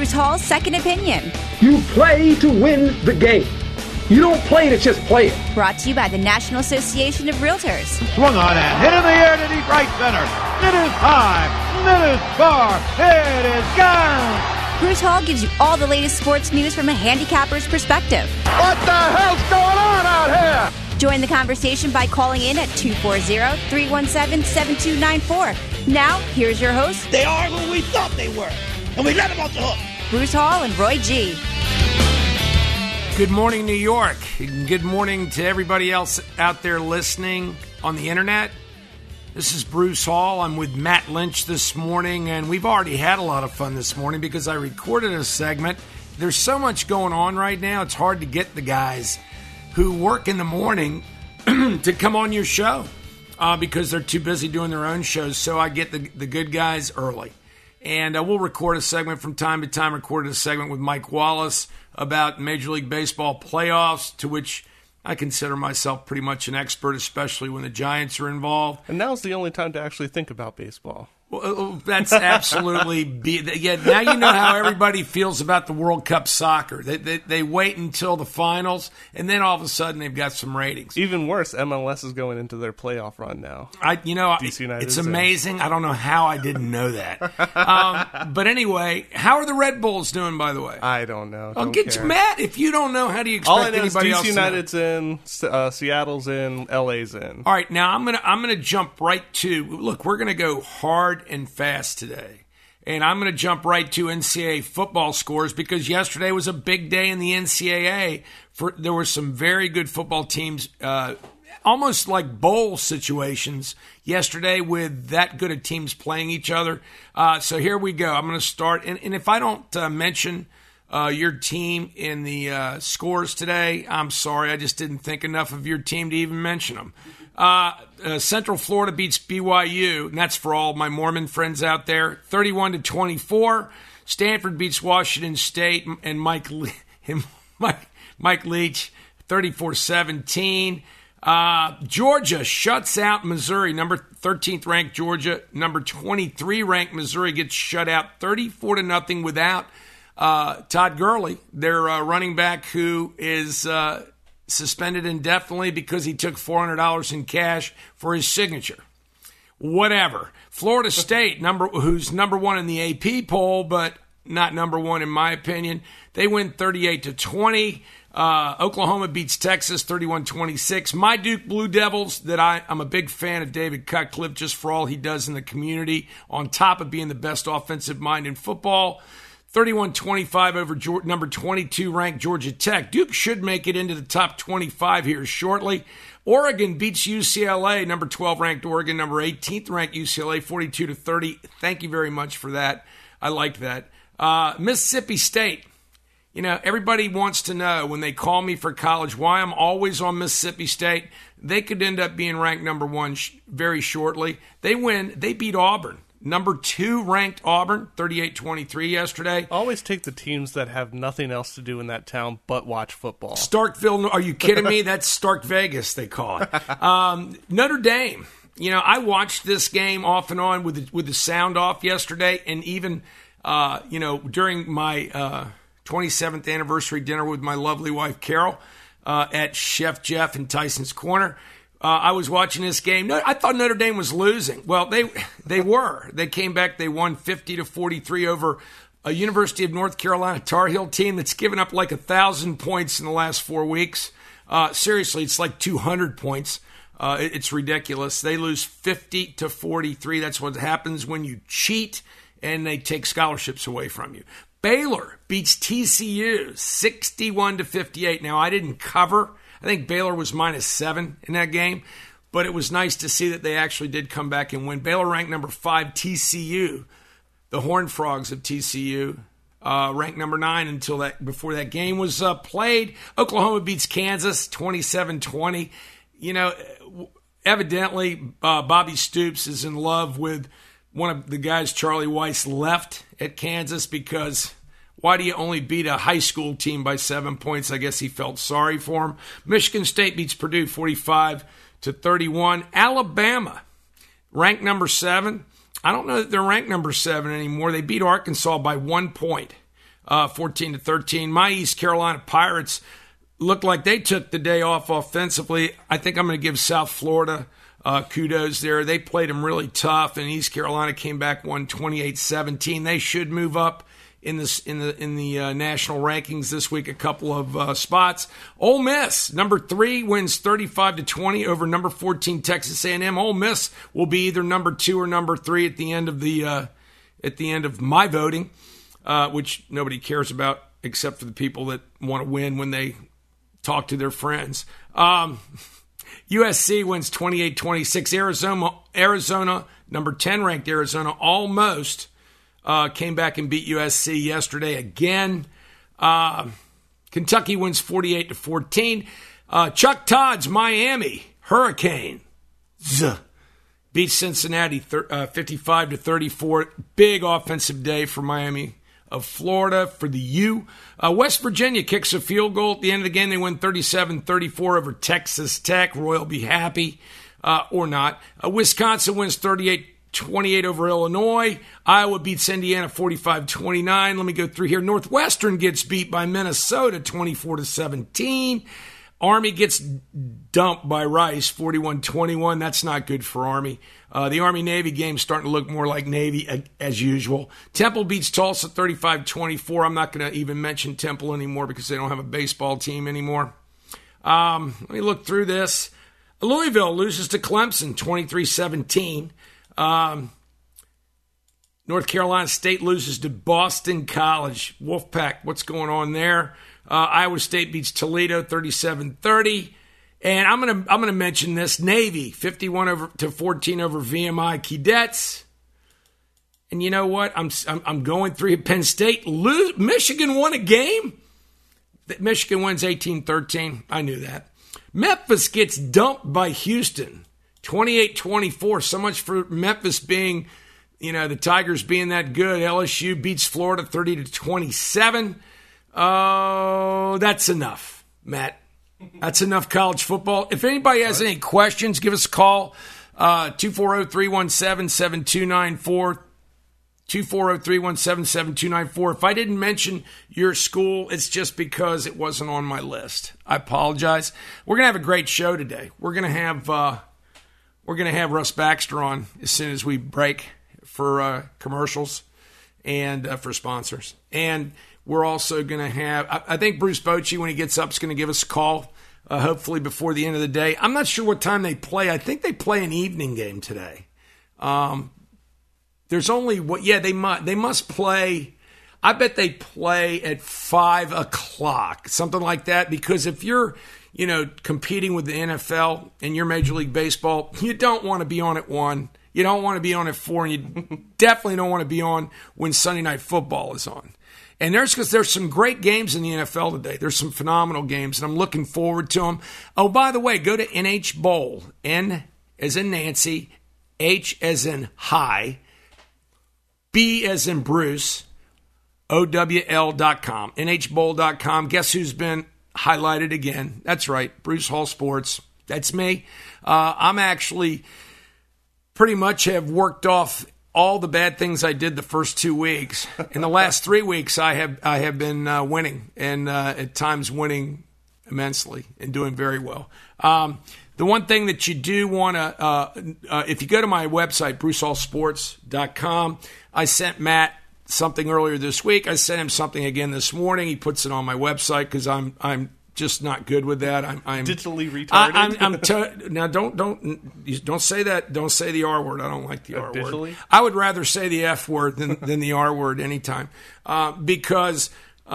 Bruce Hall's Second Opinion. You play to win the game. You don't play to just play it. Brought to you by the National Association of Realtors. Swung on and hit in the air to deep right center. It is high. It is far. It is gone. Bruce Hall gives you all the latest sports news from a handicapper's perspective. What the hell's going on out here? Join the conversation by calling in at 240-317-7294. Now, here's your host. They are who we thought they were, and we let them off the hook. Bruce Hall and Roy G. Good morning, New York. Good morning to everybody else out there listening on the internet. This is Bruce Hall. I'm with Matt Lynch this morning, and we've already had a lot of fun this morning because I recorded a segment. There's so much going on right now, it's hard to get the guys who work in the morning to come on your show because they're too busy doing their own shows, so I get the good guys early. And we'll record a segment from time to time. Recorded a segment with Mike Wallace about Major League Baseball playoffs, to which I consider myself pretty much an expert, especially when the Giants are involved. And now's the only time to actually think about baseball. Well, that's absolutely yeah. Now you know how everybody feels about the World Cup soccer. They wait until the finals, and then all of a sudden they've got some ratings. Even worse, MLS is going into their playoff run now. It's amazing. I don't know how I didn't know that. But anyway, how are the Red Bulls doing? By the way, I don't know. I'll get you mad if you don't know. How do you expect all I know anybody is else? DC United's in, Seattle's in, LA's in. All right, now I'm gonna jump right to look. We're gonna go hard and fast today. And I'm going to jump right to NCAA football scores because yesterday was a big day in the NCAA. There were some very good football teams, almost like bowl situations yesterday with that good of teams playing each other. So here we go. I'm going to start. And if I don't mention your team in the scores today, I'm sorry. I just didn't think enough of your team to even mention them. Central Florida beats BYU, and that's for all my Mormon friends out there, 31-24. Stanford beats Washington State, and Mike Leach, 34-17. Georgia shuts out Missouri, number 13th ranked Georgia. Number 23 ranked Missouri gets shut out 34-0 without Todd Gurley, their running back, who is suspended indefinitely because he took $400 in cash for his signature. Whatever. Florida State, who's number one in the AP poll, but not number one in my opinion. They win 38-20. Oklahoma beats Texas 31-26. My Duke Blue Devils, that I'm a big fan of David Cutcliffe just for all he does in the community, on top of being the best offensive mind in football. 31-25 over number 22 ranked Georgia Tech. Duke should make it into the top 25 here shortly. Oregon beats UCLA, number 12 ranked Oregon, number 18th ranked UCLA, 42-30. Thank you very much for that. I like that. Mississippi State. You know, everybody wants to know when they call me for college why I'm always on Mississippi State. They could end up being ranked number one very shortly. They win. They beat Auburn. Number 2 ranked Auburn, 38-23 yesterday. Always take the teams that have nothing else to do in that town but watch football. Starkville, are you kidding me? That's Stark Vegas, they call it. Notre Dame. You know, I watched this game off and on with the sound off yesterday, and even, during my 27th anniversary dinner with my lovely wife, Carol, at Chef Jeff in Tyson's Corner. I was watching this game. I thought Notre Dame was losing. Well, they were. They came back. They won 50-43 over a University of North Carolina Tar Heel team that's given up like 1,000 points in the last 4 weeks. Seriously, it's like 200 points. It's ridiculous. They lose 50-43. That's what happens when you cheat and they take scholarships away from you. Baylor beats TCU 61-58. Now, I didn't cover. I think Baylor was -7 in that game, but it was nice to see that they actually did come back and win. Baylor ranked number 5, TCU, the Horned Frogs of TCU, ranked number 9 before that game was played. Oklahoma beats Kansas 27-20. You know, evidently Bobby Stoops is in love with one of the guys Charlie Weiss left at Kansas because why do you only beat a high school team by 7 points? I guess he felt sorry for him. Michigan State beats Purdue 45-31. Alabama, ranked number 7. I don't know that they're ranked number 7 anymore. They beat Arkansas by 1 point. 14-13. My East Carolina Pirates looked like they took the day off offensively. I think I'm going to give South Florida kudos there. They played them really tough, and East Carolina came back, won 28-17. They should move up in the national rankings this week, a couple of spots. Ole Miss, number 3, wins 35-20 over number 14 Texas A&M. Ole Miss will be either number 2 or number 3 at the end of my voting, which nobody cares about except for the people that want to win when they talk to their friends. USC wins 28-26. Arizona, number 10 ranked Arizona, almost came back and beat USC yesterday again. Kentucky wins 48-14. Chuck Todd's Miami Hurricanes beats Cincinnati 55-34. Big offensive day for Miami of Florida for the U. West Virginia kicks a field goal at the end of the game. They win 37-34 over Texas Tech. Roy will be happy or not. Wisconsin wins 38-28 over Illinois. Iowa beats Indiana 45-29. Let me go through here. Northwestern gets beat by Minnesota 24-17. Army gets dumped by Rice 41-21. That's not good for Army. The Army-Navy game's starting to look more like Navy as usual. Temple beats Tulsa 35-24. I'm not going to even mention Temple anymore because they don't have a baseball team anymore. Let me look through this. Louisville loses to Clemson 23-17. North Carolina State loses to Boston College. Wolfpack, what's going on there? Iowa State beats Toledo 37-30. And I'm gonna mention this. Navy 51-14 over VMI Cadets. And you know what? I'm going through Penn State. Michigan won a game. Michigan wins 18-13. I knew that. Memphis gets dumped by Houston 28-24. So much for Memphis being, the Tigers being that good. LSU beats Florida 30-27. Oh, that's enough, Matt. That's enough college football. If anybody has any questions, give us a call. 240-317-7294. 240-317-7294. If I didn't mention your school, it's just because it wasn't on my list. I apologize. We're gonna have a great show today. We're gonna have Russ Baxter on as soon as we break for commercials and for sponsors. And we're also going to have, I think Bruce Bochy, when he gets up, is going to give us a call, hopefully before the end of the day. I'm not sure what time they play. I think they play an evening game today. There's only, they must play, I bet they play at 5 o'clock, something like that, because if you're, competing with the NFL and you're Major League Baseball, you don't want to be on at 1. You don't want to be on at 4, and you definitely don't want to be on when Sunday Night Football is on. And there's some great games in the NFL today. There's some phenomenal games, and I'm looking forward to them. Oh, by the way, go to NH Bowl, N as in Nancy, H as in high, B as in Bruce, OWL.com, NHBowl.com. Guess who's been highlighted again? That's right, Bruce Hall Sports. That's me. I'm actually pretty much have worked off all the bad things I did the first 2 weeks. In the last 3 weeks, I have been winning, and at times winning immensely and doing very well. The one thing that you do want to, if you go to my website, brucehallsports.com, I sent Matt something earlier this week. I sent him something again this morning. He puts it on my website because I'm just not good with that. I'm digitally retarded. Now don't say that. Don't say the R word. I don't like the R digitally? word. I would rather say the F word than the R word anytime. Because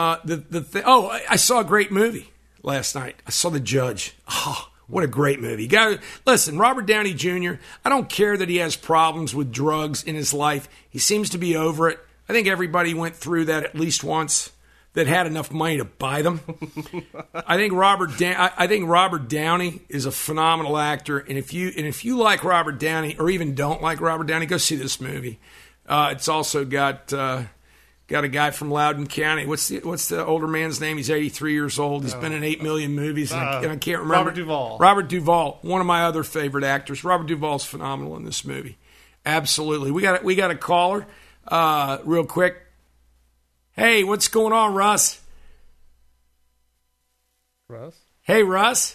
I saw a great movie last night. I saw The Judge. Oh, what a great movie. Listen, Robert Downey Jr., I don't care that he has problems with drugs in his life. He seems to be over it. I think everybody went through that at least once that had enough money to buy them. I think Robert Downey is a phenomenal actor, and if you like Robert Downey or even don't like Robert Downey, go see this movie. It's also got a guy from Loudoun County. What's the older man's name? He's 83 years old. He's been in 8 million movies, and I can't remember. Robert Duvall. Robert Duvall, one of my other favorite actors. Robert Duvall's phenomenal in this movie. Absolutely. We got a caller real quick. Hey, what's going on, Russ? Russ? Hey, Russ.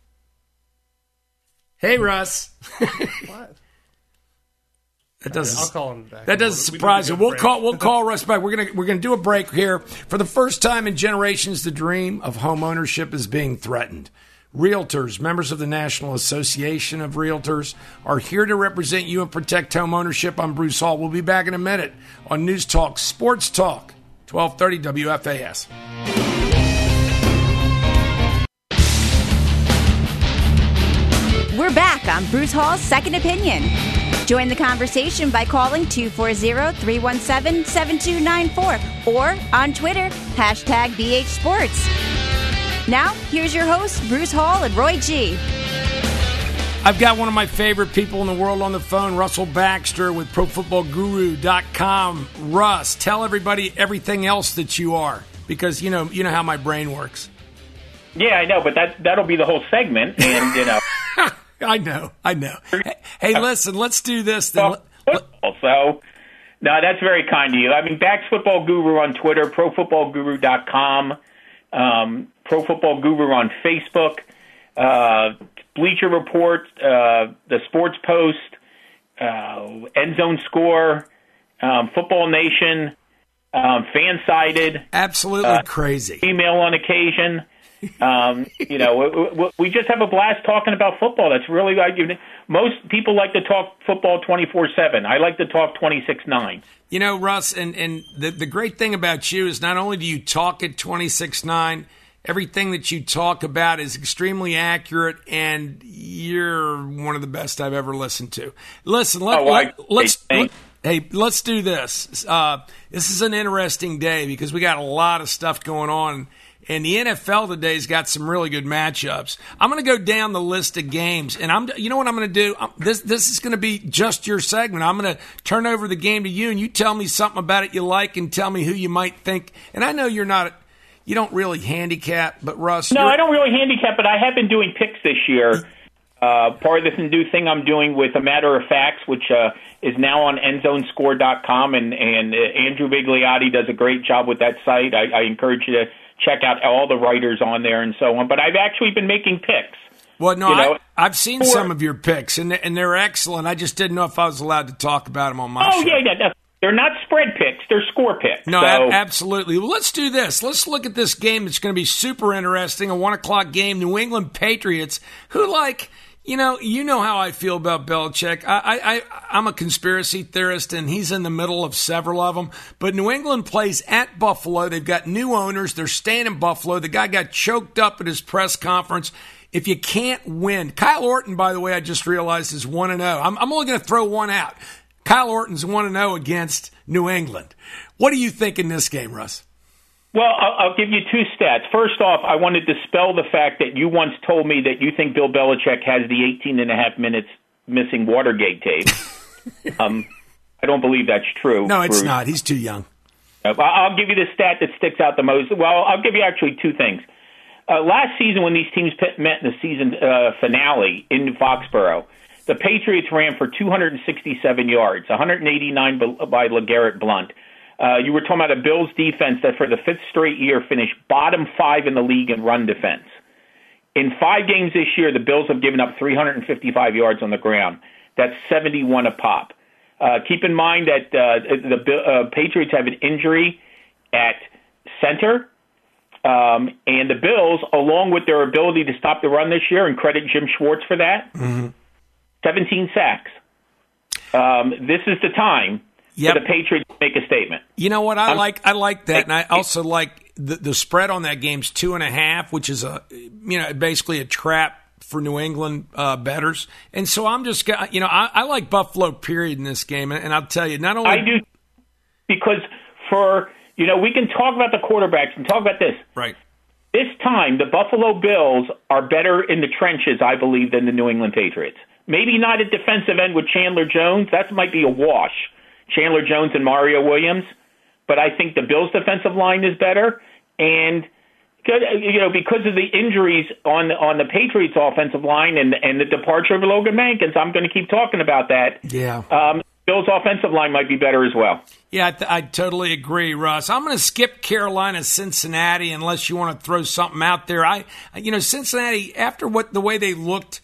Hey, Russ. What? That doesn't. I'll call him back. That doesn't surprise you. We'll call Russ back. We're gonna do a break here. For the first time in generations, the dream of home ownership is being threatened. Realtors, members of the National Association of Realtors, are here to represent you and protect home ownership. I'm Bruce Hall. We'll be back in a minute on News Talk Sports Talk, 1230 WFAS. We're back on Bruce Hall's Second Opinion. Join the conversation by calling 240-317-7294 or on Twitter, #BHSports. Now, here's your hosts, Bruce Hall and Roy G. I've got one of my favorite people in the world on the phone, Russell Baxter with ProFootballGuru.com. Russ, tell everybody everything else that you are, because you know how my brain works. Yeah, I know, but that'll be the whole segment, and I know. Hey, listen, let's do this then. So, no, that's very kind of you. I mean, Bax Football Guru on Twitter, ProFootballGuru.com, Pro Football Guru on Facebook, Bleacher Report, the Sports Post, End Zone Score, Football Nation, Fansided. Absolutely crazy. Email on occasion. We just have a blast talking about football. That's really most people like to talk football 24/7. I like to talk 26/9. You know, Russ, and the great thing about you is not only do you talk at 26/9, everything that you talk about is extremely accurate, and you're one of the best I've ever listened to. Listen, let's do this. This is an interesting day because we got a lot of stuff going on. And the NFL today's got some really good matchups. I'm going to go down the list of games, and you know what I'm going to do? This is going to be just your segment. I'm going to turn over the game to you, and you tell me something about it you like, and tell me who you might think. And I know you don't really handicap, but Russ, no, I don't really handicap, but I have been doing picks this year. Part of this new thing I'm doing with A Matter of Facts, which is now on EndZoneScore.com, and Andrew Bigliotti does a great job with that site. I encourage you to check out all the writers on there and so on. But I've actually been making picks. Well, no, I've seen some of your picks, and they're excellent. I just didn't know if I was allowed to talk about them on my show. Oh, yeah. They're not spread picks. They're score picks. No, absolutely. Well, let's do this. Let's look at this game. It's going to be super interesting, a 1 o'clock game. New England Patriots, who you know how I feel about Belichick. I'm a conspiracy theorist, and he's in the middle of several of them. But New England plays at Buffalo. They've got new owners. They're staying in Buffalo. The guy got choked up at his press conference. If you can't win, Kyle Orton, by the way, I just realized is 1-0. I'm only going to throw one out. Kyle Orton's 1-0 against New England. What do you think in this game, Russ? Well, I'll give you two stats. First off, I want to dispel the fact that you once told me that you think Bill Belichick has the 18.5 minutes missing Watergate tape. I don't believe that's true. No, it's Bruce. not. He's too young. I'll give you the stat that sticks out the most. Well, I'll give you actually two things. Last season when these teams met in the season finale in Foxborough, the Patriots ran for 267 yards, 189 by LeGarrette Blount. You were talking about a Bills defense that for the fifth straight year finished bottom 5 in the league in run defense. In 5 games this year, the Bills have given up 355 yards on the ground. That's 71 a pop. Keep in mind that the Patriots have an injury at center, and the Bills, along with their ability to stop the run this year, and credit Jim Schwartz for that, 17 sacks. This is the time for the Patriots to make a statement. You know what? I like that, and I also like the spread on that game's 2.5, which is basically a trap for New England bettors. And so I'm just, I like Buffalo period in this game, and I'll tell you, not only I do, because we can talk about the quarterbacks and talk about this. Right. This time, the Buffalo Bills are better in the trenches, I believe, than the New England Patriots. Maybe not at defensive end with Chandler Jones. That might be a wash. Chandler Jones and Mario Williams. But I think the Bills' defensive line is better. And, because of the injuries on the Patriots' offensive line and the departure of Logan Mankins, I'm going to keep talking about that. Yeah. Bills' offensive line might be better as well. Yeah, I totally agree, Russ. I'm going to skip Carolina, Cincinnati, unless you want to throw something out there. Cincinnati, after the way they looked,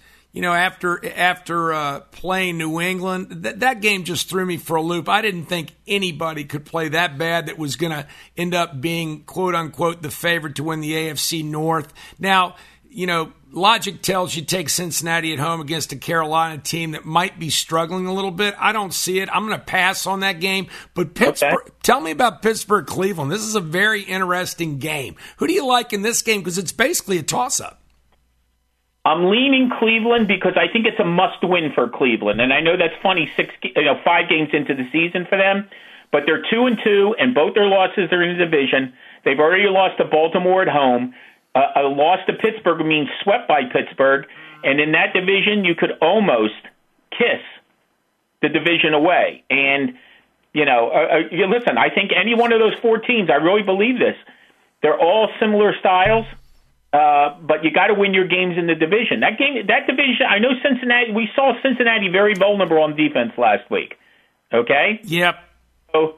after playing New England, that game just threw me for a loop. I didn't think anybody could play that bad that was going to end up being, quote unquote, the favorite to win the AFC North. Now, logic tells you take Cincinnati at home against a Carolina team that might be struggling a little bit. I don't see it. I'm going to pass on that game. But Pittsburgh, okay. Tell me about Pittsburgh-Cleveland. This is a very interesting game. Who do you like in this game? Because it's basically a toss-up. I'm leaning Cleveland because I think it's a must-win for Cleveland. And I know that's funny, 5 games into the season for them. But they're 2-2, and both their losses are in the division. They've already lost to Baltimore at home. A loss to Pittsburgh means swept by Pittsburgh, and in that division, you could almost kiss the division away. And, listen, I think any one of those 4 teams, I really believe this, they're all similar styles, but you got to win your games in the division. That division, I know Cincinnati, we saw Cincinnati very vulnerable on defense last week, okay? Yep. So,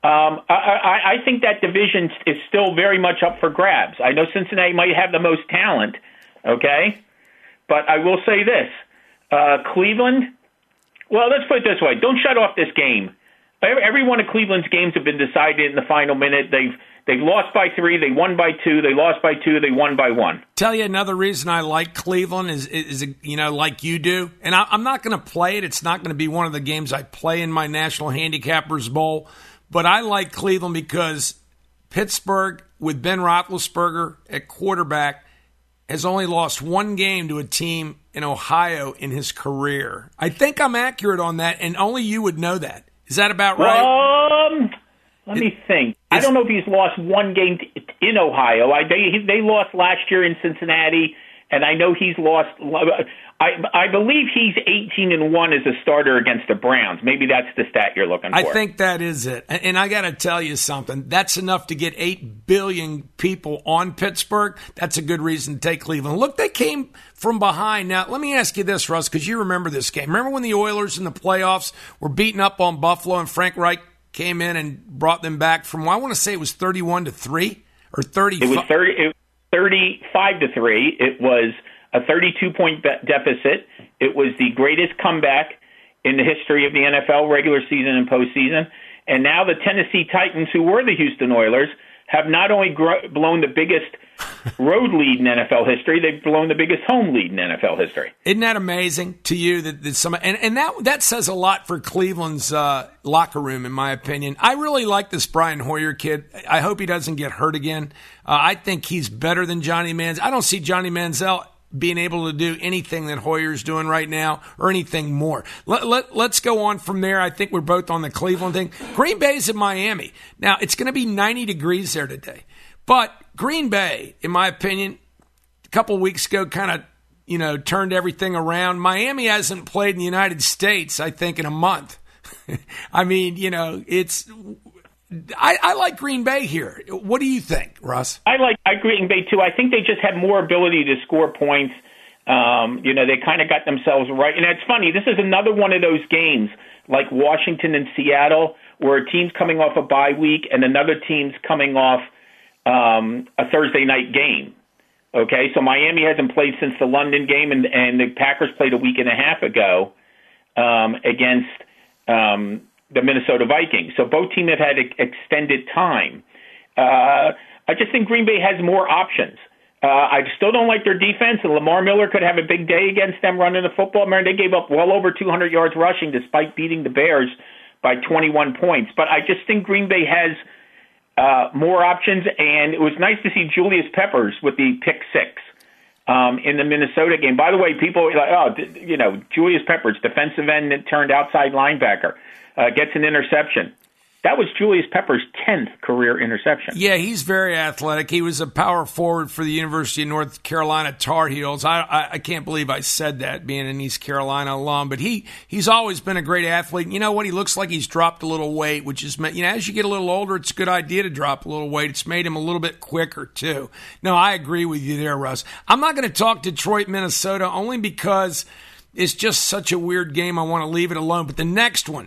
I think that division is still very much up for grabs. I know Cincinnati might have the most talent, okay? But I will say this. Cleveland, well, let's put it this way. Don't shut off this game. Every one of Cleveland's games have been decided in the final minute. They've lost by 3, they won by 2, they lost by 2, they won by 1. Tell you another reason I like Cleveland is like you do. And I'm not going to play it. It's not going to be one of the games I play in my National Handicappers Bowl. But I like Cleveland because Pittsburgh, with Ben Roethlisberger at quarterback, has only lost 1 game to a team in Ohio in his career. I think I'm accurate on that, and only you would know that. Is that about right? Let me think. I don't know if he's lost 1 game in Ohio. They lost last year in Cincinnati, and I know he's lost. I believe he's 18-1 as a starter against the Browns. Maybe that's the stat you're looking for. I think that is it. And I got to tell you something. That's enough to get 8 billion people on Pittsburgh. That's a good reason to take Cleveland. Look, they came from behind. Now, let me ask you this, Russ, because you remember this game. Remember when the Oilers in the playoffs were beating up on Buffalo and Frank Reich came in and brought them back from, I want to say it was 31-3 or 35? It was 35-3. It was a 32-point deficit. It was the greatest comeback in the history of the NFL regular season and postseason. And now the Tennessee Titans, who were the Houston Oilers, have not only blown the biggest road lead in NFL history, they've blown the biggest home lead in NFL history. Isn't that amazing to you that some and that says a lot for Cleveland's locker room, in my opinion. I really like this Brian Hoyer kid. I hope he doesn't get hurt again. I think he's better than Johnny Manziel. I don't see Johnny Manziel being able to do anything that Hoyer's doing right now or anything more. Let's go on from there. I think we're both on the Cleveland thing. Green Bay's in Miami. Now, it's going to be 90 degrees there today. But Green Bay, in my opinion, a couple of weeks ago kind of, turned everything around. Miami hasn't played in the United States, I think, in a month. I mean, I like Green Bay here. What do you think, Russ? I like Green Bay, too. I think they just have more ability to score points. They kind of got themselves right. And it's funny, this is another one of those games like Washington and Seattle where a team's coming off a bye week and another team's coming off a Thursday night game. Okay, so Miami hasn't played since the London game, and the Packers played a week and a half ago against the Minnesota Vikings. So both teams have had extended time. I just think Green Bay has more options. I still don't like their defense, and Lamar Miller could have a big day against them running the football. Remember, they gave up well over 200 yards rushing despite beating the Bears by 21 points. But I just think Green Bay has more options, and it was nice to see Julius Peppers with the pick 6 in the Minnesota game. By the way, people are like, Julius Peppers, defensive end that turned outside linebacker, gets an interception. That was Julius Peppers' 10th career interception. Yeah, he's very athletic. He was a power forward for the University of North Carolina Tar Heels. I can't believe I said that, being an East Carolina alum. But he's always been a great athlete. You know what? He looks like he's dropped a little weight, which is, as you get a little older, it's a good idea to drop a little weight. It's made him a little bit quicker, too. No, I agree with you there, Russ. I'm not going to talk Detroit, Minnesota, only because it's just such a weird game. I want to leave it alone. But the next one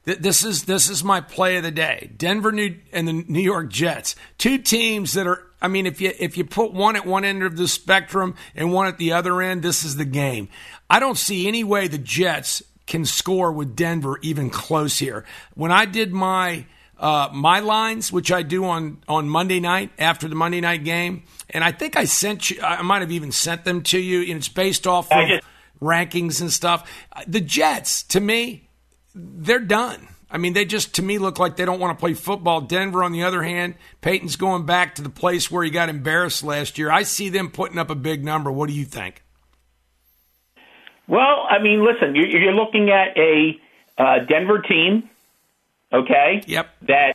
This is my play of the day. Denver and the New York Jets, two teams that are. I mean, if you put one at one end of the spectrum and one at the other end, this is the game. I don't see any way the Jets can score with Denver even close here. When I did my lines, which I do on Monday night after the Monday night game, and I think I might have even sent them to you, and it's based off of rankings and stuff. The Jets, to me, they're done. I mean, they just, to me, look like they don't want to play football. Denver, on the other hand, Peyton's going back to the place where he got embarrassed last year. I see them putting up a big number. What do you think? Well, I mean, listen, you're looking at a Denver team, okay? Yep. That,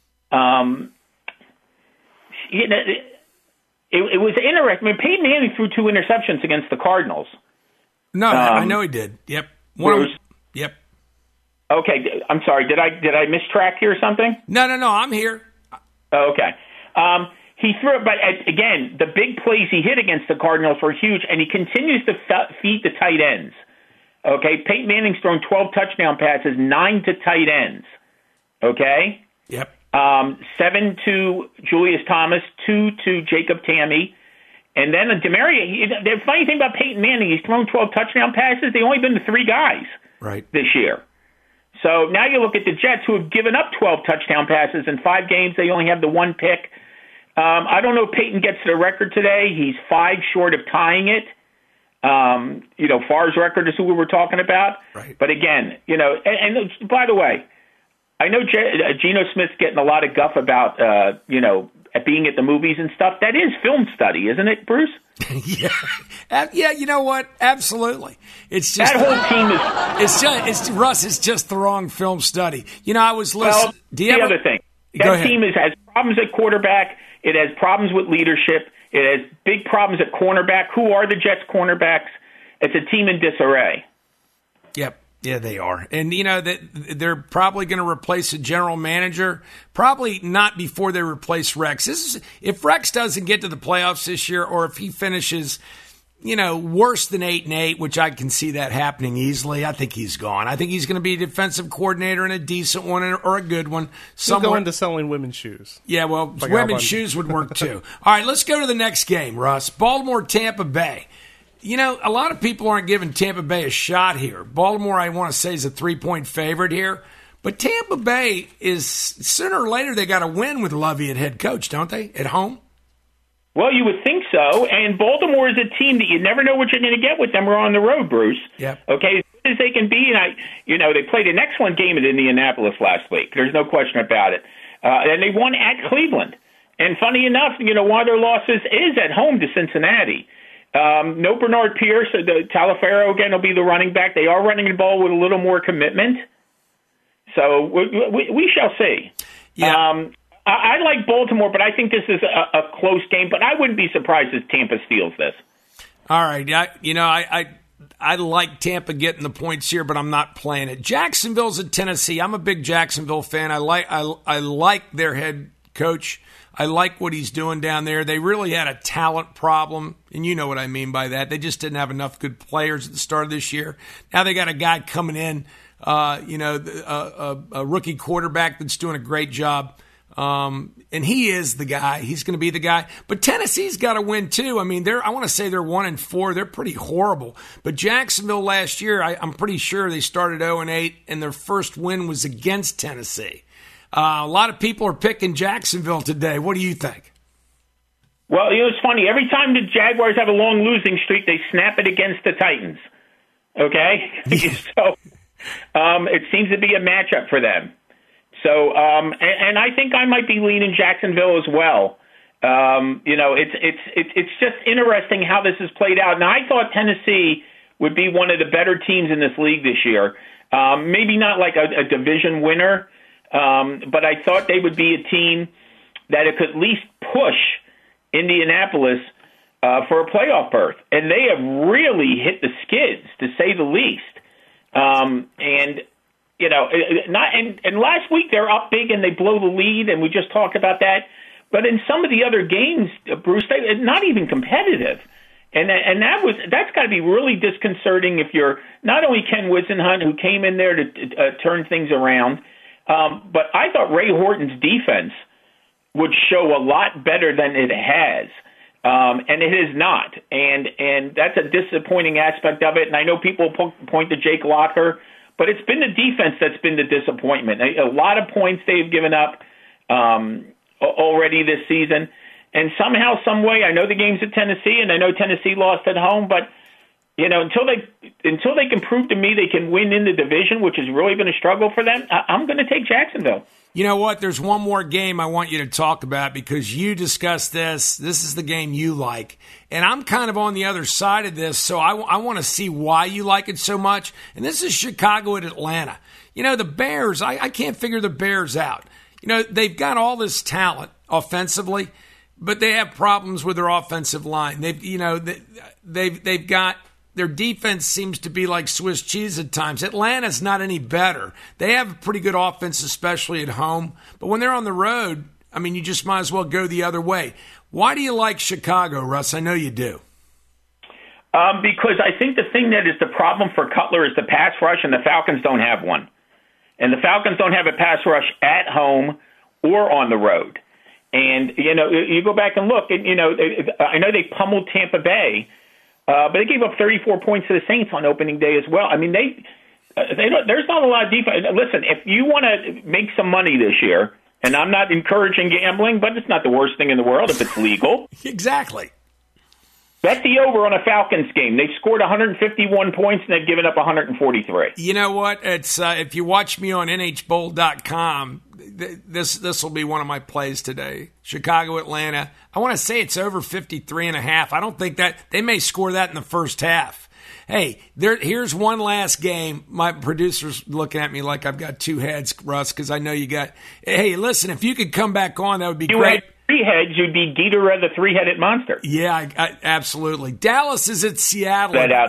it was interesting. I mean, Peyton Manning threw 2 interceptions against the Cardinals. No, I know he did. Yep. Yep. Okay, I'm sorry. Did I mistrack here or something? No. I'm here. Okay. He threw it, but again, the big plays he hit against the Cardinals were huge, and he continues to feed the tight ends. Okay, Peyton Manning's thrown 12 touchdown passes, 9 to tight ends. Okay. Yep. 7 to Julius Thomas, 2 to Jacob Tamme. And then the funny thing about Peyton Manning, he's thrown 12 touchdown passes. They've only been to 3 guys this year. So now you look at the Jets, who have given up 12 touchdown passes in 5 games. They only have the 1 pick. I don't know if Peyton gets to the record today. He's 5 short of tying it. Favre's record is who we were talking about. Right. But again, and by the way, I know Geno Smith's getting a lot of guff about, at being at the movies and stuff. That is film study, isn't it, Bruce? Yeah. You know what? Absolutely. It's just that whole team is. It's Russ. It's just the wrong film study. I was listening. Well, other thing, that team has problems at quarterback. It has problems with leadership. It has big problems at cornerback. Who are the Jets' cornerbacks? It's a team in disarray. Yep. Yeah, they are. And, that they're probably going to replace a general manager, probably not before they replace Rex. If Rex doesn't get to the playoffs this year, or if he finishes, worse than 8-8, which I can see that happening easily, I think he's gone. I think he's going to be a defensive coordinator and a decent one or a good one. He'll go into selling women's shoes. Yeah, well, women's shoes would work too. All right, let's go to the next game, Russ. Baltimore-Tampa Bay. A lot of people aren't giving Tampa Bay a shot here. Baltimore, I want to say, is a 3-point favorite here. But Tampa Bay is, sooner or later, they got to win with Lovey at head coach, don't they, at home? Well, you would think so. And Baltimore is a team that you never know what you're going to get with them or on the road, Bruce. Yep. Okay, as good as they can be. And, they played an excellent game at Indianapolis last week. There's no question about it. And they won at Cleveland. And funny enough, one of their losses is at home to Cincinnati. No Bernard Pierce. Taliaferro, again, will be the running back. They are running the ball with a little more commitment. So we shall see. Yeah. I like Baltimore, but I think this is a close game. But I wouldn't be surprised if Tampa steals this. All right. I like Tampa getting the points here, but I'm not playing it. Jacksonville's at Tennessee. I'm a big Jacksonville fan. I like their head coach. I like what he's doing down there. They really had a talent problem, and you know what I mean by that. They just didn't have enough good players at the start of this year. Now they got a guy coming in, a rookie quarterback that's doing a great job. And he is the guy. He's going to be the guy. But Tennessee's got to win too. I mean, I want to say they're 1-4. They're pretty horrible. But Jacksonville last year, I'm pretty sure they started 0-8, and their first win was against Tennessee. A lot of people are picking Jacksonville today. What do you think? Well, it's funny. Every time the Jaguars have a long losing streak, they snap it against the Titans. Okay? So it seems to be a matchup for them. So, and I think I might be leaning Jacksonville as well. It's just interesting how this has played out. Now, I thought Tennessee would be one of the better teams in this league this year. Maybe not like a division winner, but I thought they would be a team that it could at least push Indianapolis for a playoff berth. And they have really hit the skids, to say the least. And last week they're up big and they blow the lead, and we just talked about that. But in some of the other games, Bruce, they're not even competitive. And that's got to be really disconcerting if you're not only Ken Whisenhunt, who came in there to turn things around, but I thought Ray Horton's defense would show a lot better than it has. And it is not. And that's a disappointing aspect of it. And I know people point to Jake Locker, but it's been the defense that's been the disappointment. A lot of points they've given up already this season. And somehow, some way, I know the game's at Tennessee, and I know Tennessee lost at home, but until they can prove to me they can win in the division, which has really been a struggle for them, I'm going to take Jacksonville. You know what? There's one more game I want you to talk about because you discussed this. This is the game you like. And I'm kind of on the other side of this, so I want to see why you like it so much. And this is Chicago at Atlanta. The Bears, I can't figure the Bears out. They've got all this talent offensively, but they have problems with their offensive line. They've got their defense seems to be like Swiss cheese at times. Atlanta's not any better. They have a pretty good offense, especially at home. But when they're on the road, you just might as well go the other way. Why do you like Chicago, Russ? I know you do. Because I think the thing that is the problem for Cutler is the pass rush, and the Falcons don't have one. And the Falcons don't have a pass rush at home or on the road. And, you go back and look, and, I know they pummeled Tampa Bay, but they gave up 34 points to the Saints on opening day as well. There's not a lot of defense. Listen, if you want to make some money this year, and I'm not encouraging gambling, but it's not the worst thing in the world if it's legal. Exactly. Bet the over on a Falcons game. They've scored 151 points, and they've given up 143. You know what? It's if you watch me on nhbowl.com, this will be one of my plays today. Chicago, Atlanta. I want to say it's over 53.5. I don't think that they may score that in the first half. Hey, here's one last game. My producer's looking at me like I've got two heads, Russ, because I know you got. Hey, listen, if you could come back on, that would be great. Had three heads, you'd be Ghidorah the three-headed monster. Yeah, absolutely. Dallas is at Seattle at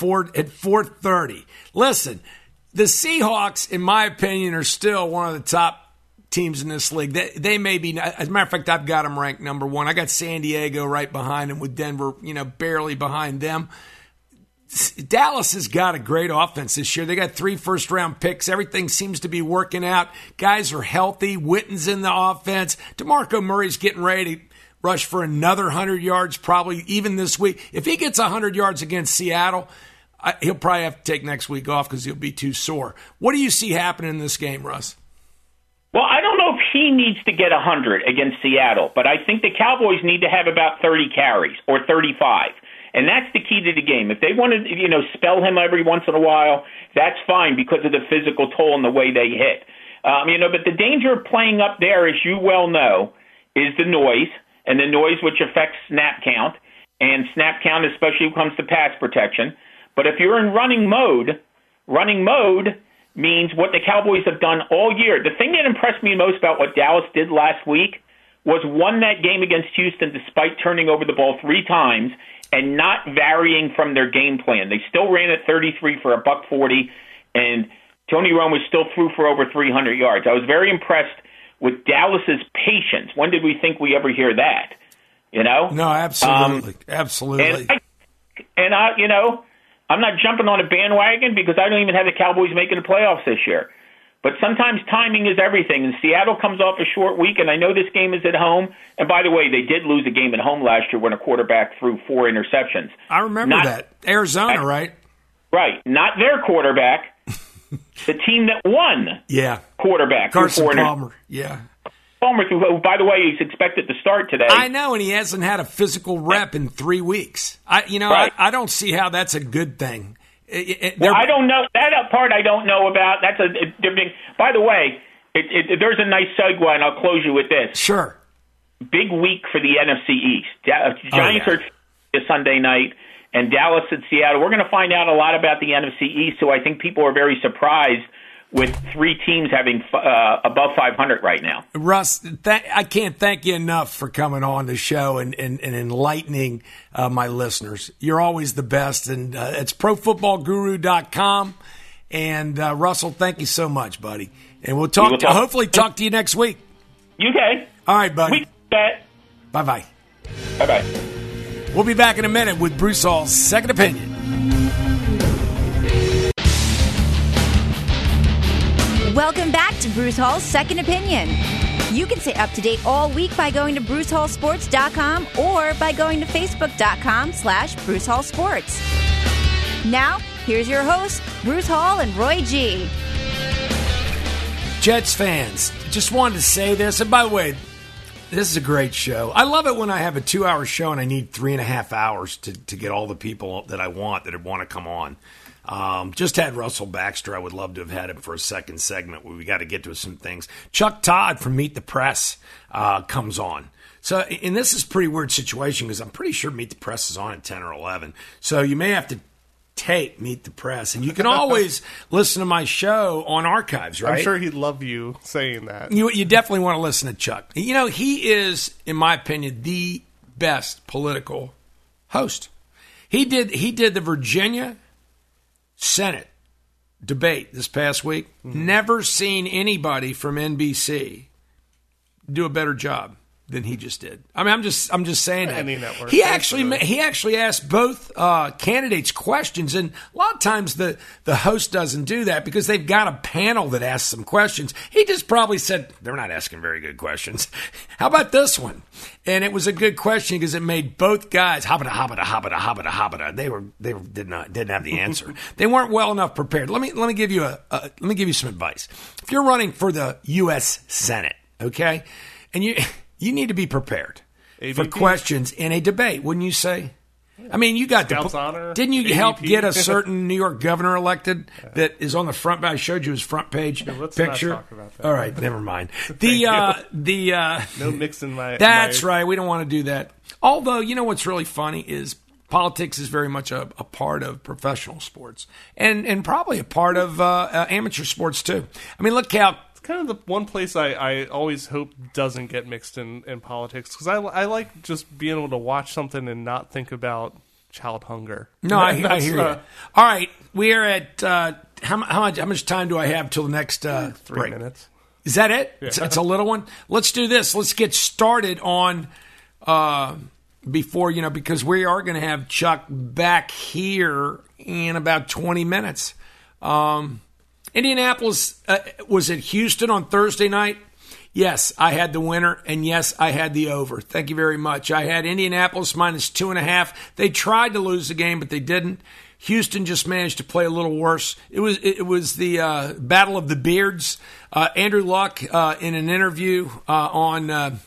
4:30. Listen, the Seahawks, in my opinion, are still one of the top teams in this league. They may be. As a matter of fact, I've got them ranked number one. I got San Diego right behind them, with Denver, barely behind them. Dallas has got a great offense this year. They got 3 first-round picks. Everything seems to be working out. Guys are healthy. Witten's in the offense. DeMarco Murray's getting ready to rush for another 100 yards, probably even this week. If he gets 100 yards against Seattle, he'll probably have to take next week off because he'll be too sore. What do you see happening in this game, Russ? Well, I don't know if he needs to get 100 against Seattle, but I think the Cowboys need to have about 30 carries or 35. And that's the key to the game. If they want to, spell him every once in a while, that's fine because of the physical toll and the way they hit. But the danger of playing up there, as you well know, is the noise, and the noise which affects snap count, and snap count especially when it comes to pass protection. But if you're in running mode means what the Cowboys have done all year. The thing that impressed me most about what Dallas did last week was won that game against Houston despite turning over the ball 3 times and not varying from their game plan. They still ran at 33 for $140, and Tony Romo still threw for over 300 yards. I was very impressed with Dallas's patience. When did we think we ever hear that? No, absolutely, absolutely. And I'm not jumping on a bandwagon because I don't even have the Cowboys making the playoffs this year. But sometimes timing is everything, and Seattle comes off a short week, and I know this game is at home. And by the way, they did lose a game at home last year when a quarterback threw 4 interceptions. I remember that. Arizona, right? Right. Not their quarterback. The team that won. Yeah. Quarterback. Carson Palmer. Yeah. Palmer, who, by the way, he's expected to start today. I know, and he hasn't had a physical rep in 3 weeks. Right. I don't see how that's a good thing. Well, I don't know. That part I don't know about. That's a different. By the way, there's a nice segue, and I'll close you with this. Sure. Big week for the NFC East. Giants are Sunday night, and Dallas at Seattle. We're going to find out a lot about the NFC East, so I think people are very surprised with 3 teams having above 500 right now. Russ, I can't thank you enough for coming on the show and enlightening my listeners. You're always the best, and it's ProFootballGuru.com. And Russell, thank you so much, buddy. And we'll hopefully talk to you next week. Okay. All right, buddy. We bet. Bye-bye. Bye-bye. We'll be back in a minute with Bruce Hall's Second Opinion. Welcome back to Bruce Hall's Second Opinion. You can stay up to date all week by going to BruceHallSports.com or by going to Facebook.com/Bruce Hall Sports. Now, here's your hosts, Bruce Hall and Roy G. Jets fans, just wanted to say this. And by the way, this is a great show. I love it when I have a 2-hour show and I need 3.5 hours to get all the people that I want that want to come on. Just had Russell Baxter. I would love to have had him for a second segment where we got to get to some things. Chuck Todd from Meet the Press comes on. So, and this is a pretty weird situation because I'm pretty sure Meet the Press is on at 10 or 11. So you may have to tape Meet the Press. And you can always listen to my show on archives, right? I'm sure he'd love you saying that. You definitely want to listen to Chuck. You know, he is, in my opinion, the best political host. He did the Virginia Senate debate this past week. Mm-hmm. Never seen anybody from NBC do a better job than he just did. I mean, I'm just saying that. Any network. He actually asked both candidates questions, and a lot of times the host doesn't do that because they've got a panel that asks some questions. He just probably said, they're not asking very good questions. How about this one? And it was a good question because it made both guys habada. They didn't have the answer. They weren't well enough prepared. Let me give you some advice. If you're running for the U.S. Senate, okay, and you need to be prepared for questions in a debate, wouldn't you say? I mean, you got Scouts honor. Didn't you help get a certain New York governor elected that is on the front? I showed you his front page picture. Not talk about that. All right, never mind. No mixing my. That's right. We don't want to do that. Although, you know what's really funny is politics is very much a part of professional sports and probably a part of amateur sports too. I mean, look how. Kind of the one place I always hope doesn't get mixed in politics because I like just being able to watch something and not think about child hunger. No, I hear you. All right, we are at how much time do I have till the next 3 break? minutes. Is that it? Yeah. It's a little one. Let's do this. Let's get started on before because we are going to have Chuck back here in about 20 minutes. Indianapolis was at Houston on Thursday night. Yes, I had the winner, and yes, I had the over. Thank you very much. I had Indianapolis minus 2.5. They tried to lose the game, but they didn't. Houston just managed to play a little worse. It was the battle of the beards. Andrew Luck in an interview on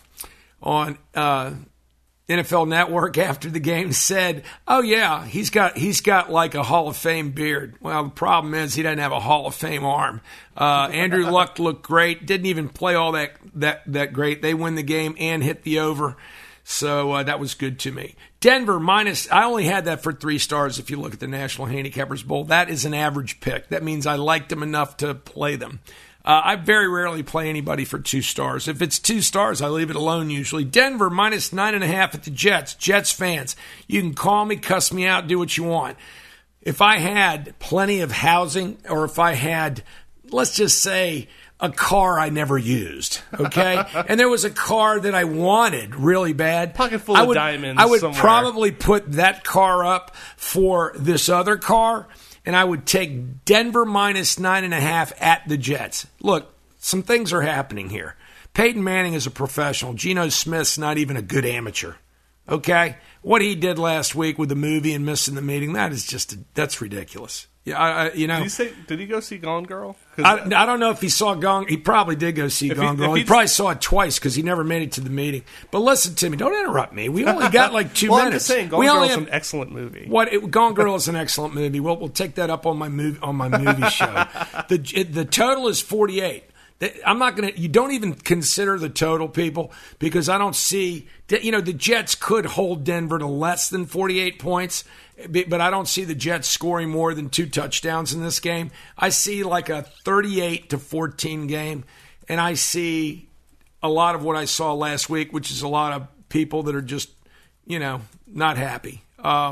NFL Network after the game said, "Oh yeah, he's got like a Hall of Fame beard." Well, the problem is he doesn't have a Hall of Fame arm. Andrew Luck looked great. Didn't even play all that great. They win the game and hit the over. So that was good to me. Denver minus, I only had that for 3 stars if you look at the National Handicappers Bowl. That is an average pick. That means I liked them enough to play them. I very rarely play anybody for 2 stars. If it's 2 stars, I leave it alone usually. Denver minus 9.5 at the Jets. Jets fans, you can call me, cuss me out, do what you want. If I had plenty of housing or if I had, let's just say, a car I never used, okay? And there was a car that I wanted really bad. Pocket full of diamonds I would somewhere. probably put that car up for this other car, and I would take Denver minus 9.5 at the Jets. Look, some things are happening here. Peyton Manning is a professional. Geno Smith's not even a good amateur, okay? What he did last week with the movie and missing the meeting, that's ridiculous. Yeah, Did he go see Gone Girl? I don't know if he saw Gone. He probably did go see Gone Girl. He probably saw it twice because he never made it to the meeting. But listen to me. Don't interrupt me. We only got like 2 minutes. I'm just saying, Gone Girl is an excellent movie. Gone Girl is an excellent movie. We'll take that up on my movie show. The total is 48. I'm not going to. You don't even consider the total, people, because I don't see. The Jets could hold Denver to less than 48 points, but I don't see the Jets scoring more than 2 touchdowns in this game. I see like a 38-14 game, and I see a lot of what I saw last week, which is a lot of people that are just, not happy.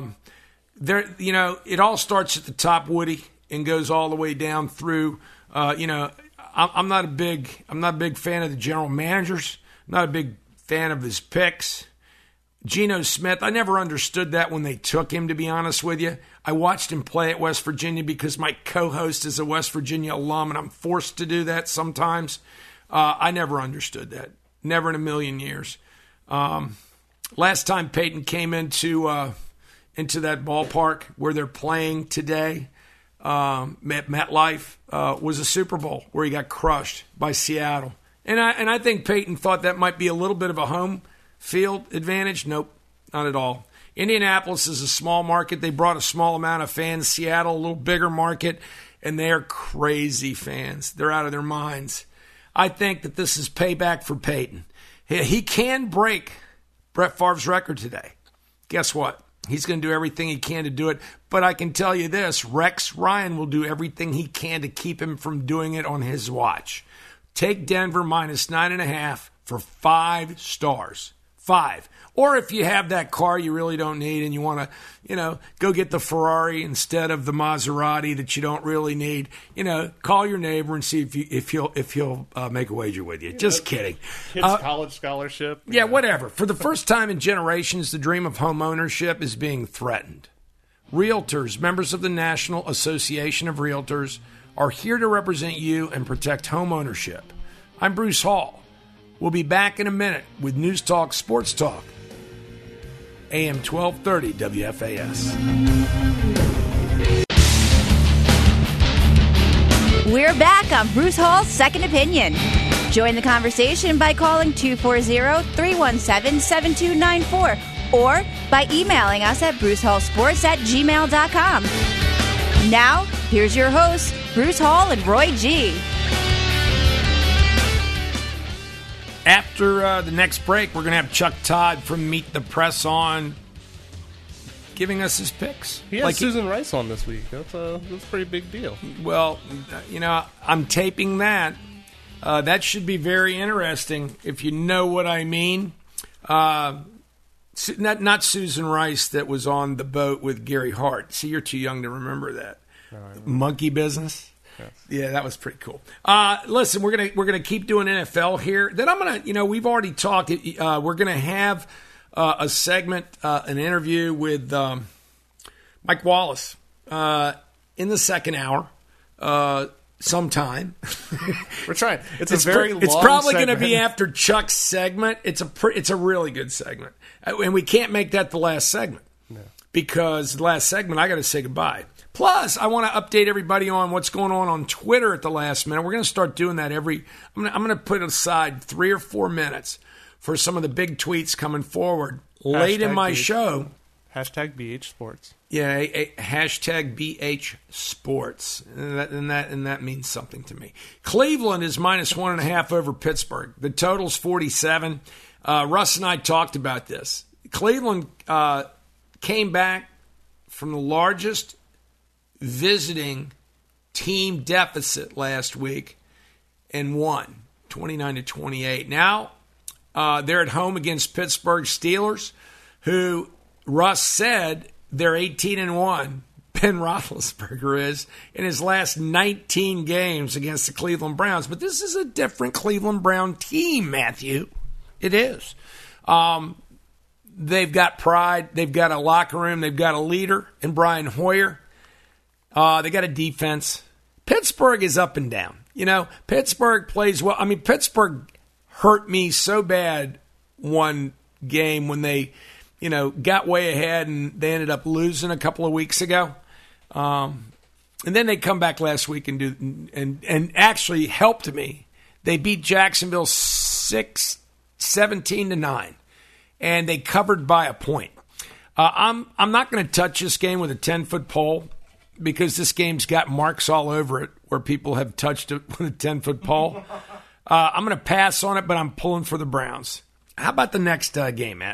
It all starts at the top, Woody, and goes all the way down through. I'm not a big fan of the general managers. I'm not a big fan of his picks. Geno Smith, I never understood that when they took him, to be honest with you. I watched him play at West Virginia because my co-host is a West Virginia alum, and I'm forced to do that sometimes. I never understood that. Never in a million years. Last time Peyton came into that ballpark where they're playing today, MetLife, was a Super Bowl where he got crushed by Seattle. And I think Peyton thought that might be a little bit of a home field advantage. Nope, not at all. Indianapolis is a small market. They brought a small amount of fans. Seattle, a little bigger market, and they're crazy fans. They're out of their minds. I think that this is payback for Peyton. He can break Brett Favre's record today. Guess what? He's going to do everything he can to do it. But I can tell you this, Rex Ryan will do everything he can to keep him from doing it on his watch. Take Denver minus 9.5 for 5 stars. 5. Or if you have that car you really don't need and you want to, go get the Ferrari instead of the Maserati that you don't really need, call your neighbor and see if he'll make a wager with you. Just kidding. Kids' college scholarship. Yeah, whatever. For the first time in generations, the dream of home ownership is being threatened. Realtors, members of the National Association of Realtors, are here to represent you and protect home ownership. I'm Bruce Hall. We'll be back in a minute with News Talk Sports Talk, AM 1230 WFAS. We're back on Bruce Hall's Second Opinion. Join the conversation by calling 240-317-7294 or by emailing us at brucehallsports@gmail.com. Now, here's your hosts, Bruce Hall and Roy G. After the next break, we're going to have Chuck Todd from Meet the Press on, giving us his picks. He has Susan Rice on this week. That's a pretty big deal. Well, I'm taping that. That should be very interesting, if you know what I mean. Not Susan Rice that was on the boat with Gary Hart. See, you're too young to remember that. Monkey Business. Yes. Yeah, that was pretty cool. Listen, we're gonna keep doing NFL here. Then I'm gonna, we've already talked. We're gonna have a segment, an interview with Mike Wallace in the second hour. Sometime. We're trying. It's probably going to be after Chuck's segment. It's a really good segment, and we can't make that the last segment because the last segment I got to say goodbye. Plus, I want to update everybody on what's going on Twitter at the last minute. We're going to start doing that I'm going to put aside 3 or 4 minutes for some of the big tweets coming forward late in my show. Hashtag BH Sports. Yeah, hashtag BH Sports. And that means something to me. Cleveland is minus 1.5 over Pittsburgh. The total's 47. Russ and I talked about this. Cleveland came back from the largest visiting team deficit last week and won 29-28. Now they're at home against Pittsburgh Steelers, who Russ said they're 18-1. Ben Roethlisberger is in his last 19 games against the Cleveland Browns. But this is a different Cleveland Brown team, Matthew. It is. They've got pride. They've got a locker room. They've got a leader in Brian Hoyer. They got a defense. Pittsburgh is up and down. Pittsburgh plays well. I mean, Pittsburgh hurt me so bad one game when they, got way ahead and they ended up losing a couple of weeks ago. And then they come back last week and actually helped me. They beat Jacksonville 17-9, and they covered by a point. I'm not going to touch this game with a 10-foot pole because this game's got marks all over it where people have touched it with a 10-foot pole. I'm going to pass on it, but I'm pulling for the Browns. How about the next game, Matt?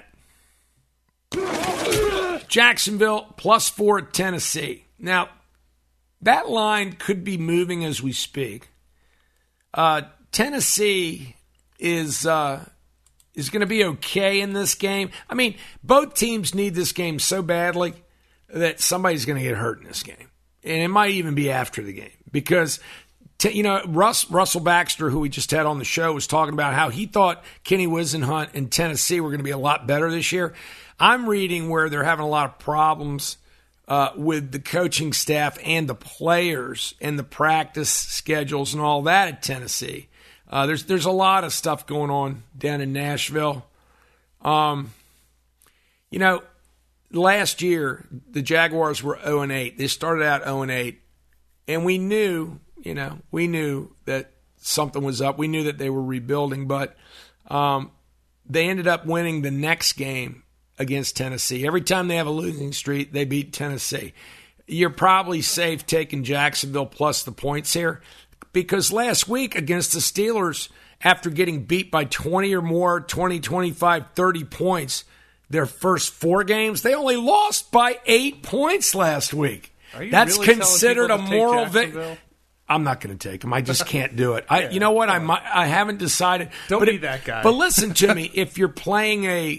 Jacksonville +4 at Tennessee. Now, that line could be moving as we speak. Tennessee is going to be okay in this game. I mean, both teams need this game so badly that somebody's going to get hurt in this game. And it might even be after the game because Russell Baxter, who we just had on the show, was talking about how he thought Kenny Wisenhunt and Tennessee were going to be a lot better this year. I'm reading where they're having a lot of problems with the coaching staff and the players and the practice schedules and all that at Tennessee. There's a lot of stuff going on down in Nashville. Last year the Jaguars were 0-8. They started out 0-8, and we knew that something was up. We knew that they were rebuilding, but they ended up winning the next game against Tennessee. Every time they have a losing streak, they beat Tennessee. You're probably safe taking Jacksonville plus the points here, because last week against the Steelers, after getting beat by 20 or more, 20, 25, 30 points, their first 4 games, they only lost by 8 points last week. That's really considered a moral victory. I'm not going to take them. I just can't do it. You know what? I haven't decided. Don't be that guy. But listen to me. If you're playing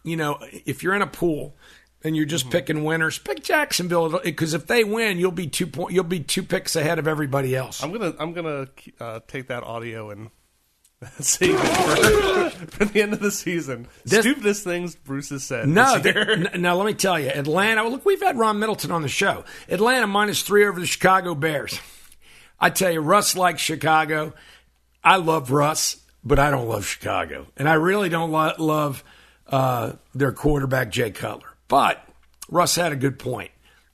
if you're in a pool and you're just picking winners, pick Jacksonville, because if they win, you'll be 2 picks ahead of everybody else. I'm gonna take that audio and save it for the end of the season. Stupidest things Bruce has said. No, let me tell you, Atlanta. Look, we've had Ron Middleton on the show. Atlanta -3 over the Chicago Bears. I tell you, Russ likes Chicago. I love Russ, but I don't love Chicago. And I really don't love their quarterback, Jay Cutler. But Russ had a good point.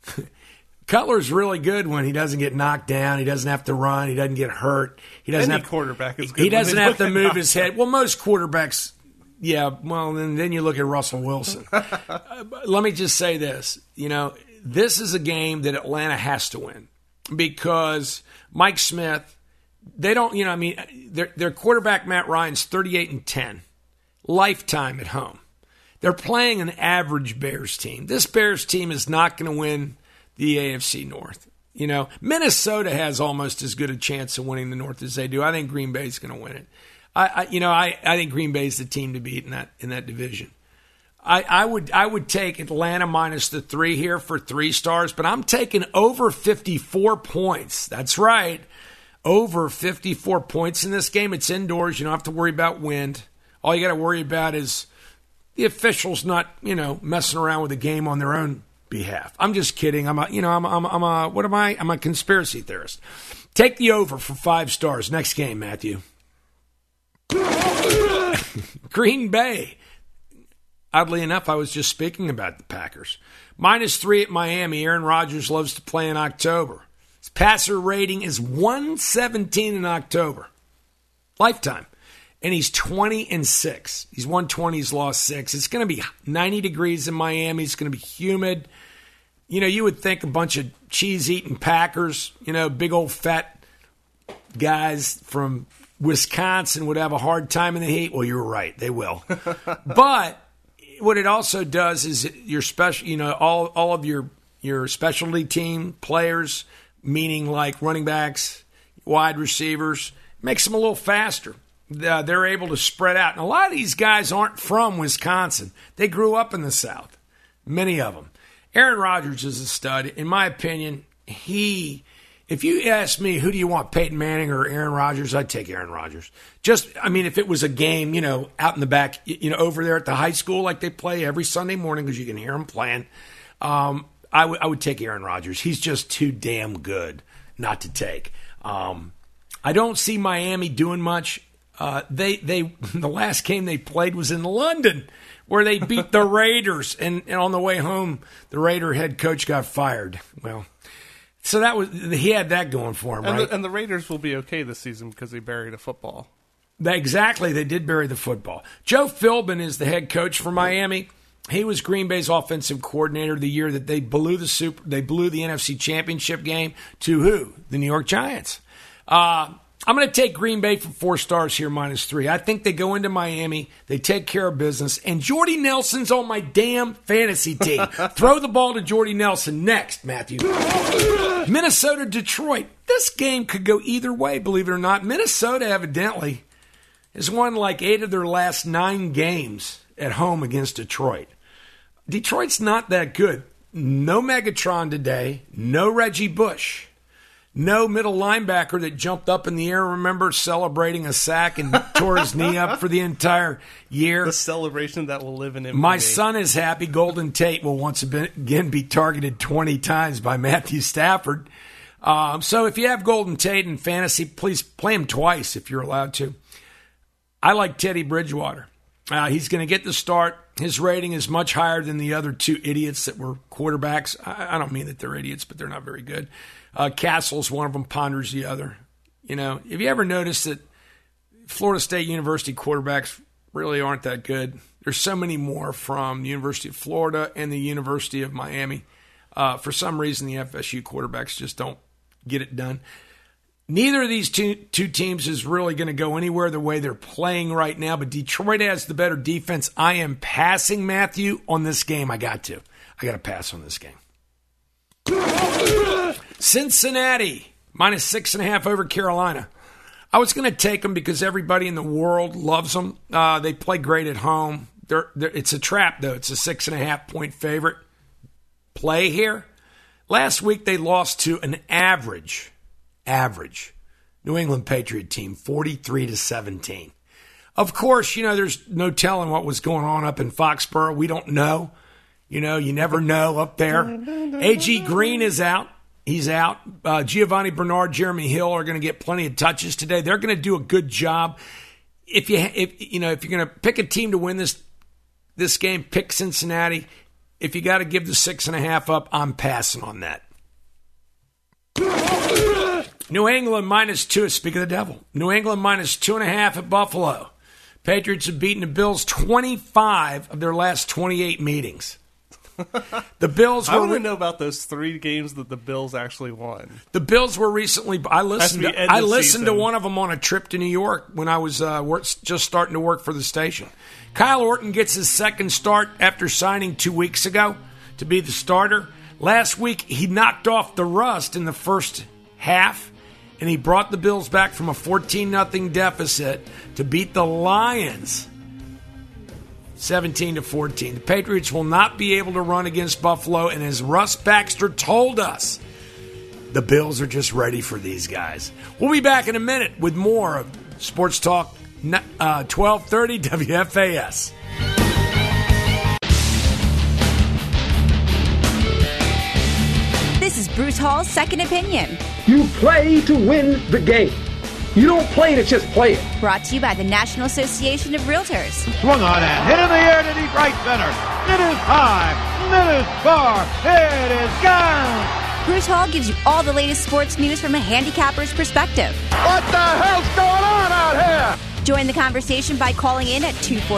Cutler's really good when he doesn't get knocked down. He doesn't have to run. He doesn't get hurt. Quarterback is good. He doesn't have to move his head. Well, most quarterbacks, yeah. Well, and then you look at Russell Wilson. Let me just say this. This is a game that Atlanta has to win, because Mike Smith, they don't, their quarterback, Matt Ryan's 38-10, lifetime at home. They're playing an average Bears team. This Bears team is not going to win the AFC North. Minnesota has almost as good a chance of winning the North as they do. I think Green Bay's going to win it. I think Green Bay's the team to beat in that division. I would take Atlanta -3 here for 3 stars, but I'm taking over 54 points. That's right. Over 54 points in this game. It's indoors. You don't have to worry about wind. All you got to worry about is the officials not, messing around with the game on their own behalf. I'm just kidding. I'm a conspiracy theorist. Take the over for 5 stars. Next game, Matthew. Green Bay. Oddly enough, I was just speaking about the Packers. -3 at Miami. Aaron Rodgers loves to play in October. His passer rating is 117 in October. Lifetime. And he's 20-6. He's won 20, he's lost 6. It's going to be 90 degrees in Miami. It's going to be humid. You would think a bunch of cheese-eating Packers, big old fat guys from Wisconsin would have a hard time in the heat. Well, you're right. They will. But what it also does is your special, all of your specialty team players, meaning like running backs, wide receivers, makes them a little faster. They're able to spread out. And a lot of these guys aren't from Wisconsin. They grew up in the South, many of them. Aaron Rodgers is a stud. In my opinion, if you ask me, who do you want, Peyton Manning or Aaron Rodgers, I'd take Aaron Rodgers. If it was a game, out in the back, over there at the high school like they play every Sunday morning because you can hear them playing, I would take Aaron Rodgers. He's just too damn good not to take. I don't see Miami doing much. The last game they played was in London, where they beat the Raiders, and on the way home, the Raider head coach got fired. Well, so he had that going for him, right? And the Raiders will be okay this season because they buried a football. Exactly, they did bury the football. Joe Philbin is the head coach for Miami. He was Green Bay's offensive coordinator the year that they blew the NFC Championship game to who? The New York Giants. I'm going to take Green Bay for 4 stars here, -3. I think they go into Miami, they take care of business, and Jordy Nelson's on my damn fantasy team. Throw the ball to Jordy Nelson. Next, Matthew. Minnesota, Detroit. This game could go either way, believe it or not. Minnesota, evidently, has won like 8 of their last 9 games at home against Detroit. Detroit's not that good. No Megatron today. No Reggie Bush. No middle linebacker that jumped up in the air, remember, celebrating a sack and tore his knee up for the entire year. The celebration that will live in infamy. My son is happy Golden Tate will once again be targeted 20 times by Matthew Stafford. So if you have Golden Tate in fantasy, please play him twice if you're allowed to. I like Teddy Bridgewater. He's going to get the start. His rating is much higher than the other two idiots that were quarterbacks. I don't mean that they're idiots, but they're not very good. Castle's one of them, Ponders the other. You know, have you ever noticed that Florida State University quarterbacks really aren't that good? There's so many more from the University of Florida and the University of Miami. For some reason, the FSU quarterbacks just don't get it done. Neither of these two teams is really going to go anywhere the way they're playing right now, but Detroit has the better defense. I am passing, Matthew, on this game. I got to pass on this game. Cincinnati, minus 6.5 over Carolina. I was going to take them because everybody in the world loves them. They play great at home. It's a trap, though. It's a 6.5-point favorite. Play here. Last week, they lost to an average New England Patriot team, 43-17. Of course, there's no telling what was going on up in Foxborough. We don't know. You never know up there. A.G. Green is out. He's out. Giovanni Bernard, Jeremy Hill are going to get plenty of touches today. They're going to do a good job. If you're going to pick a team to win this game, pick Cincinnati. If you got to give the 6.5 up, I'm passing on that. New England minus 2. Speak of the devil. New England minus 2.5 at Buffalo. Patriots have beaten the Bills 25 of their last 28 meetings. The Bills. I want to know about those 3 games that the Bills actually won. The Bills were recently. I listened to one of them on a trip to New York when I was just starting to work for the station. Kyle Orton gets his second start after signing 2 weeks ago to be the starter. Last week he knocked off the rust in the first half, and he brought the Bills back from a 14-0 deficit to beat the Lions 17-14. The Patriots will not be able to run against Buffalo, and as Russ Baxter told us, the Bills are just ready for these guys. We'll be back in a minute with more of Sports Talk 1230 WFAS. This is Bruce Hall's Second Opinion. You play to win the game. You don't play to just play it. Brought to you by the National Association of Realtors. Swung on and hit in the air to deep right center. It is high. It is far. It is gone. Bruce Hall gives you all the latest sports news from a handicapper's perspective. What the hell's going on out here? Join the conversation by calling in at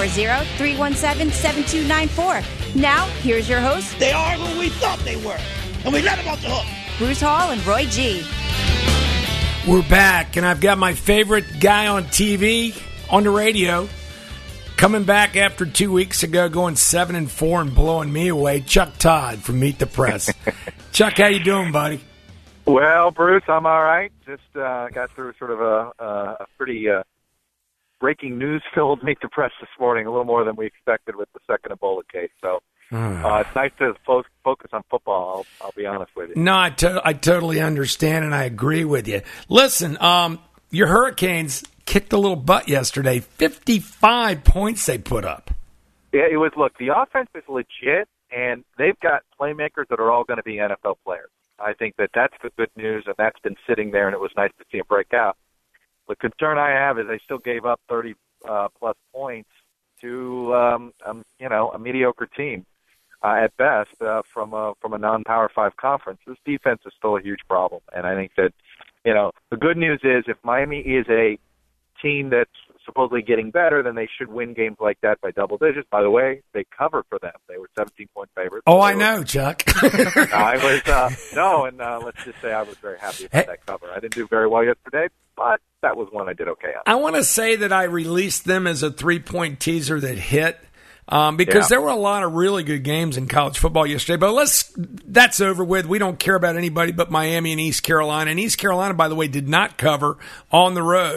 240-317-7294. Now, here's your host. They are who we thought they were, and we let them off the hook. Bruce Hall and Roy G. We're back, and I've got my favorite guy on TV, on the radio, coming back after 2 weeks ago, going 7-4 and blowing me away. Chuck Todd from Meet the Press. Chuck, how you doing, buddy? Well, Bruce, I'm all right. Just got through sort of a pretty breaking news-filled Meet the Press this morning, a little more than we expected with the second Ebola case. So it's nice to focus on football, I'll be honest with you. No, I totally understand, and I agree with you. Listen, your Hurricanes kicked a little butt yesterday. 55 points they put up. Yeah, it was, look, the offense is legit, and they've got playmakers that are all going to be NFL players. I think that's the good news, and that's been sitting there, and it was nice to see them break out. The concern I have is they still gave up 30-plus points to, a mediocre team at best from a non-Power 5 conference. This defense is still a huge problem, and I think that, the good news is if Miami is a team that's supposedly getting better, then they should win games like that by double digits. By the way, they covered for them. They were 17-point favorites. Oh, I know, Chuck. I was let's just say I was very happy about that cover. I didn't do very well yesterday, but that was one I did okay on. I want to say that I released them as a 3-point teaser that hit because there were a lot of really good games in college football yesterday. But that's over with. We don't care about anybody but Miami and East Carolina. And East Carolina, by the way, did not cover on the road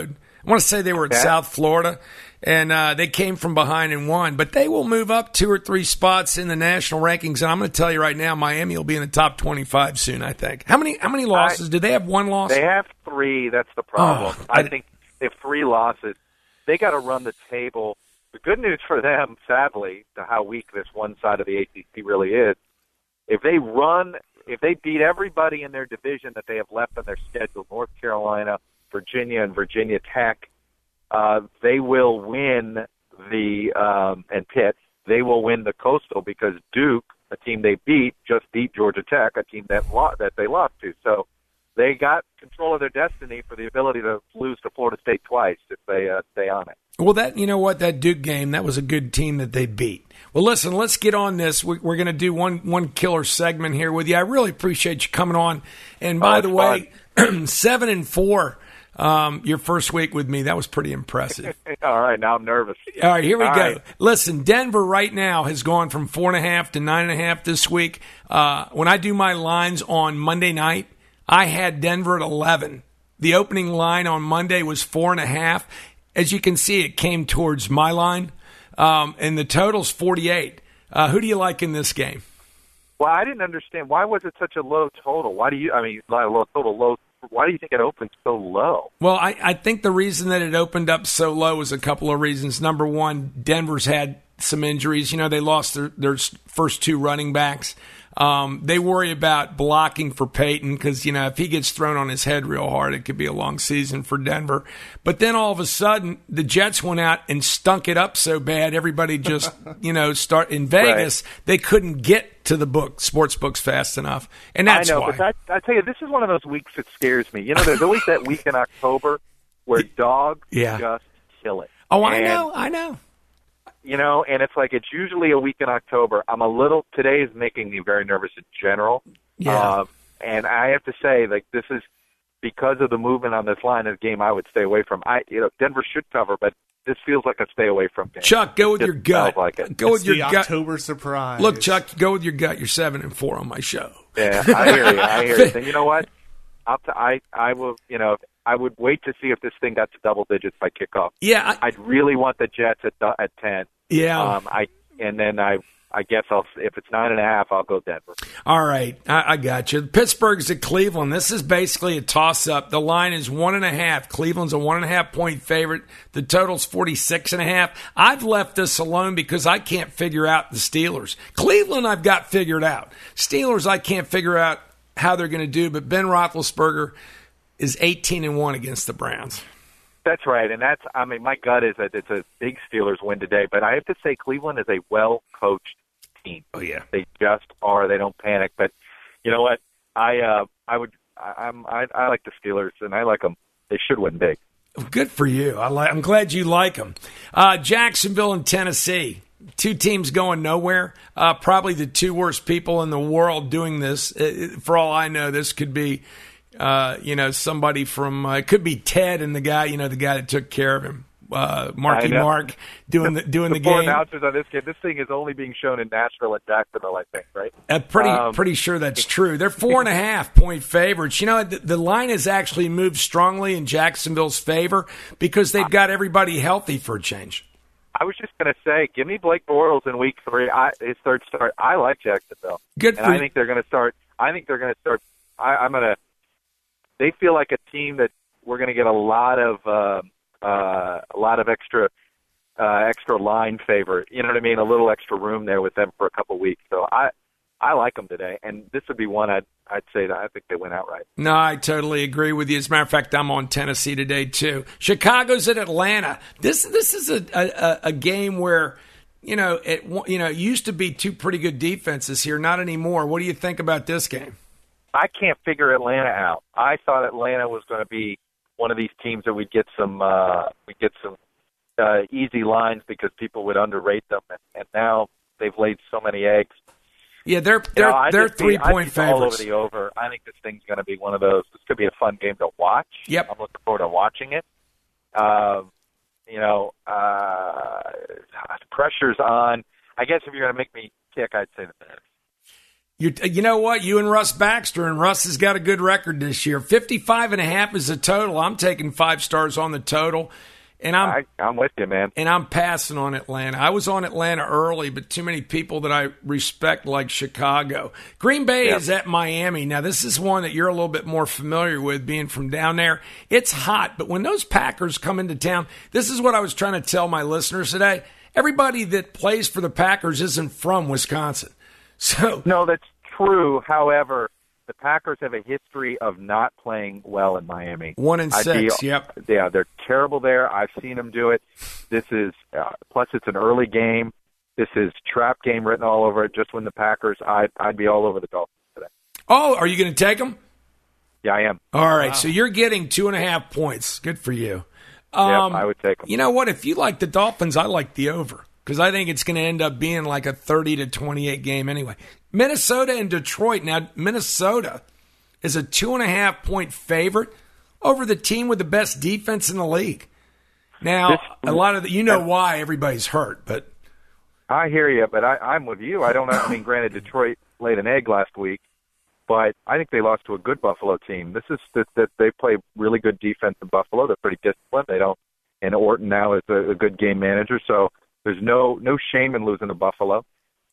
I want to say they were in South Florida, and they came from behind and won. But they will move up 2 or 3 spots in the national rankings. And I'm going to tell you right now, Miami will be in the top 25 soon, I think. How many losses? Do they have 1 loss? They have 3. That's the problem. I think they have 3 losses. They got to run the table. The good news for them, sadly, to how weak this one side of the ACC really is, if they beat everybody in their division that they have left on their schedule, North Carolina, Virginia, and Virginia Tech, they will win and Pitt, they will win the Coastal because Duke, a team they beat, just beat Georgia Tech, a team that they lost to. So they got control of their destiny for the ability to lose to Florida State twice if they stay on it. Well, that Duke game, that was a good team that they beat. Well, listen, let's get on this. We're going to do one killer segment here with you. I really appreciate you coming on. And by the way, 7-4, your first week with me, that was pretty impressive. All right, now I'm nervous. All right, here we go. Right. Listen, Denver right now has gone from 4.5 to 9.5 this week. When I do my lines on Monday night, I had Denver at 11. The opening line on Monday was 4.5. As you can see, it came towards my line, and the total's 48. Who do you like in this game? Well, I didn't understand. Why was it such a low total? Why do you think it opened so low? Well, I think the reason that it opened up so low is a couple of reasons. Number one, Denver's had some injuries. They lost their first 2 running backs. They worry about blocking for Peyton because, if he gets thrown on his head real hard, it could be a long season for Denver. But then all of a sudden, the Jets went out and stunk it up so bad, everybody just, start in Vegas. Right. They couldn't get to the sports books fast enough. And that's why. I know, but I tell you, this is one of those weeks that scares me. There's always that week in October where dogs just kill it. Oh, I know. And it's like it's usually a week in October. Today is making me very nervous in general. Yeah. And I have to say, this is because of the movement on this line of the game I would stay away from. Denver should cover, but this feels like a stay away from game. Chuck, go with your gut. Like it. Go with your gut. October surprise. Look, Chuck, go with your gut. You're 7-4 on my show. Yeah, I hear you. And you know what? I will. I would wait to see if this thing got to double digits by kickoff. Yeah, I'd really want the Jets at 10. Yeah. I guess if it's 9.5, I'll go Denver. All right, I got you. Pittsburgh's at Cleveland. This is basically a toss-up. The line is 1.5. Cleveland's a 1.5-point favorite. The total's 46.5. I've left this alone because I can't figure out the Steelers. Cleveland, I've got figured out. Steelers, I can't figure out how they're going to do. But Ben Roethlisberger is 18-1 against the Browns. That's right, and my gut is that it's a big Steelers win today. But I have to say, Cleveland is a well-coached team. Oh yeah, they just are. They don't panic. But you know what? I like the Steelers, and I like them. They should win big. Good for you. I'm glad you like them. Jacksonville and Tennessee. 2 teams going nowhere. Probably the 2 worst people in the world doing this. For all I know, this could be. Somebody from it could be Ted and the guy that took care of him, Marky Mark, doing the game. Four announcers on this game. This thing is only being shown in Nashville and Jacksonville, I think, right? Pretty sure that's true. They're 4.5-point favorites. The line has actually moved strongly in Jacksonville's favor because they've got everybody healthy for a change. I was just going to say, give me Blake Bortles in week 3, his third start. I like Jacksonville. Good for you. I think they're going to start. They feel like a team that we're going to get a lot of extra line favor. You know what I mean? A little extra room there with them for a couple of weeks. So I like them today, and this would be one I'd say that I think they went outright. No, I totally agree with you. As a matter of fact, I'm on Tennessee today too. Chicago's at Atlanta. This is a game where it used to be 2 pretty good defenses here, not anymore. What do you think about this game? I can't figure Atlanta out. I thought Atlanta was going to be one of these teams that we'd get some easy lines because people would underrate them, and now they've laid so many eggs. Yeah, they're 3-point favorites. All over the over. I think this thing's going to be one of those. This could be a fun game to watch. Yep, I'm looking forward to watching it. The pressure's on. I guess if you're going to make me kick, I'd say the Bears. You know what? You and Russ Baxter, and Russ has got a good record this year. 55.5 is the total. I'm taking 5 stars on the total. And I'm with you, man. And I'm passing on Atlanta. I was on Atlanta early, but too many people that I respect like Chicago. Green Bay is at Miami. Now, this is one that you're a little bit more familiar with, being from down there. It's hot, but when those Packers come into town, this is what I was trying to tell my listeners today. Everybody that plays for the Packers isn't from Wisconsin. No, that's true. However, the Packers have a history of not playing well in Miami. 1-6, yep. Yeah, they're terrible there. I've seen them do it. This is plus it's an early game. This is trap game written all over it. Just when the Packers, I'd be all over the Dolphins today. Oh, are you going to take them? Yeah, I am. All right, so you're getting 2.5 points. Good for you. I would take them. You know what? If you like the Dolphins, I like the over, because I think it's going to end up being like a 30-28 game anyway. Minnesota and Detroit. Now, Minnesota is a 2.5-point favorite over the team with the best defense in the league. Now, a lot of why everybody's hurt, but I hear you, but I'm with you. I don't know. I mean, granted, Detroit laid an egg last week, but I think they lost to a good Buffalo team. This is that they play really good defense in Buffalo. They're pretty disciplined. They don't, and Orton now is a good game manager, so there's no shame in losing to Buffalo.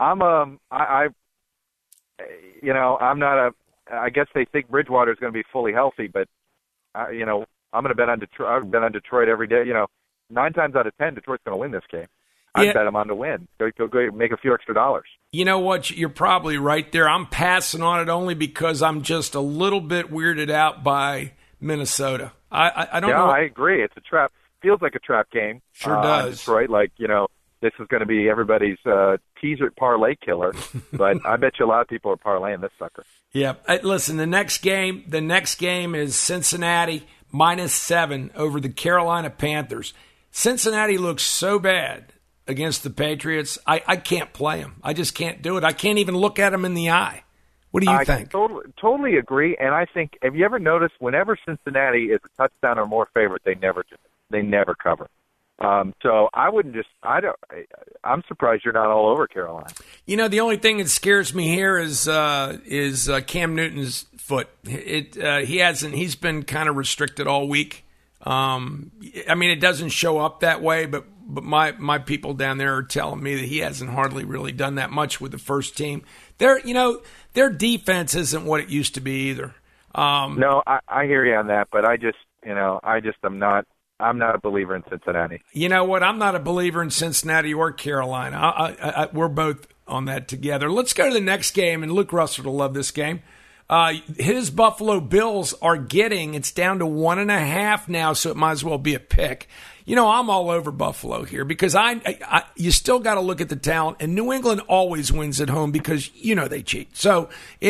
I guess they think Bridgewater is going to be fully healthy, but I'm going to bet on Detroit. I would bet on Detroit every day. 9 times out of 10, Detroit's going to win this game. I'd bet them on to win. Go make a few extra dollars. You know what? You're probably right there. I'm passing on it only because I'm just a little bit weirded out by Minnesota. I don't know. Yeah, I agree. It's a trap. Feels like a trap game. Sure does. Detroit, this is going to be everybody's teaser parlay killer, but I bet you a lot of people are parlaying this sucker. Yeah. Listen, the next game is Cincinnati -7 over the Carolina Panthers. Cincinnati looks so bad against the Patriots. I can't play them. I just can't do it. I can't even look at them in the eye. What do you think? I totally agree, and I think, have you ever noticed whenever Cincinnati is a touchdown or more favorite, they never cover. So I wouldn't I'm surprised you're not all over Carolina. The only thing that scares me here is Cam Newton's foot. He's been kind of restricted all week. It doesn't show up that way, but my people down there are telling me that he hasn't hardly really done that much with the first team. Their defense isn't what it used to be either. No, I hear you on that, but I'm not a believer in Cincinnati. You know what? I'm not a believer in Cincinnati or Carolina. We're both on that together. Let's go to the next game, and Luke Russell will love this game. His Buffalo Bills are it's down to 1.5 now, so it might as well be a pick. I'm all over Buffalo here because you still got to look at the talent, and New England always wins at home because, they cheat. So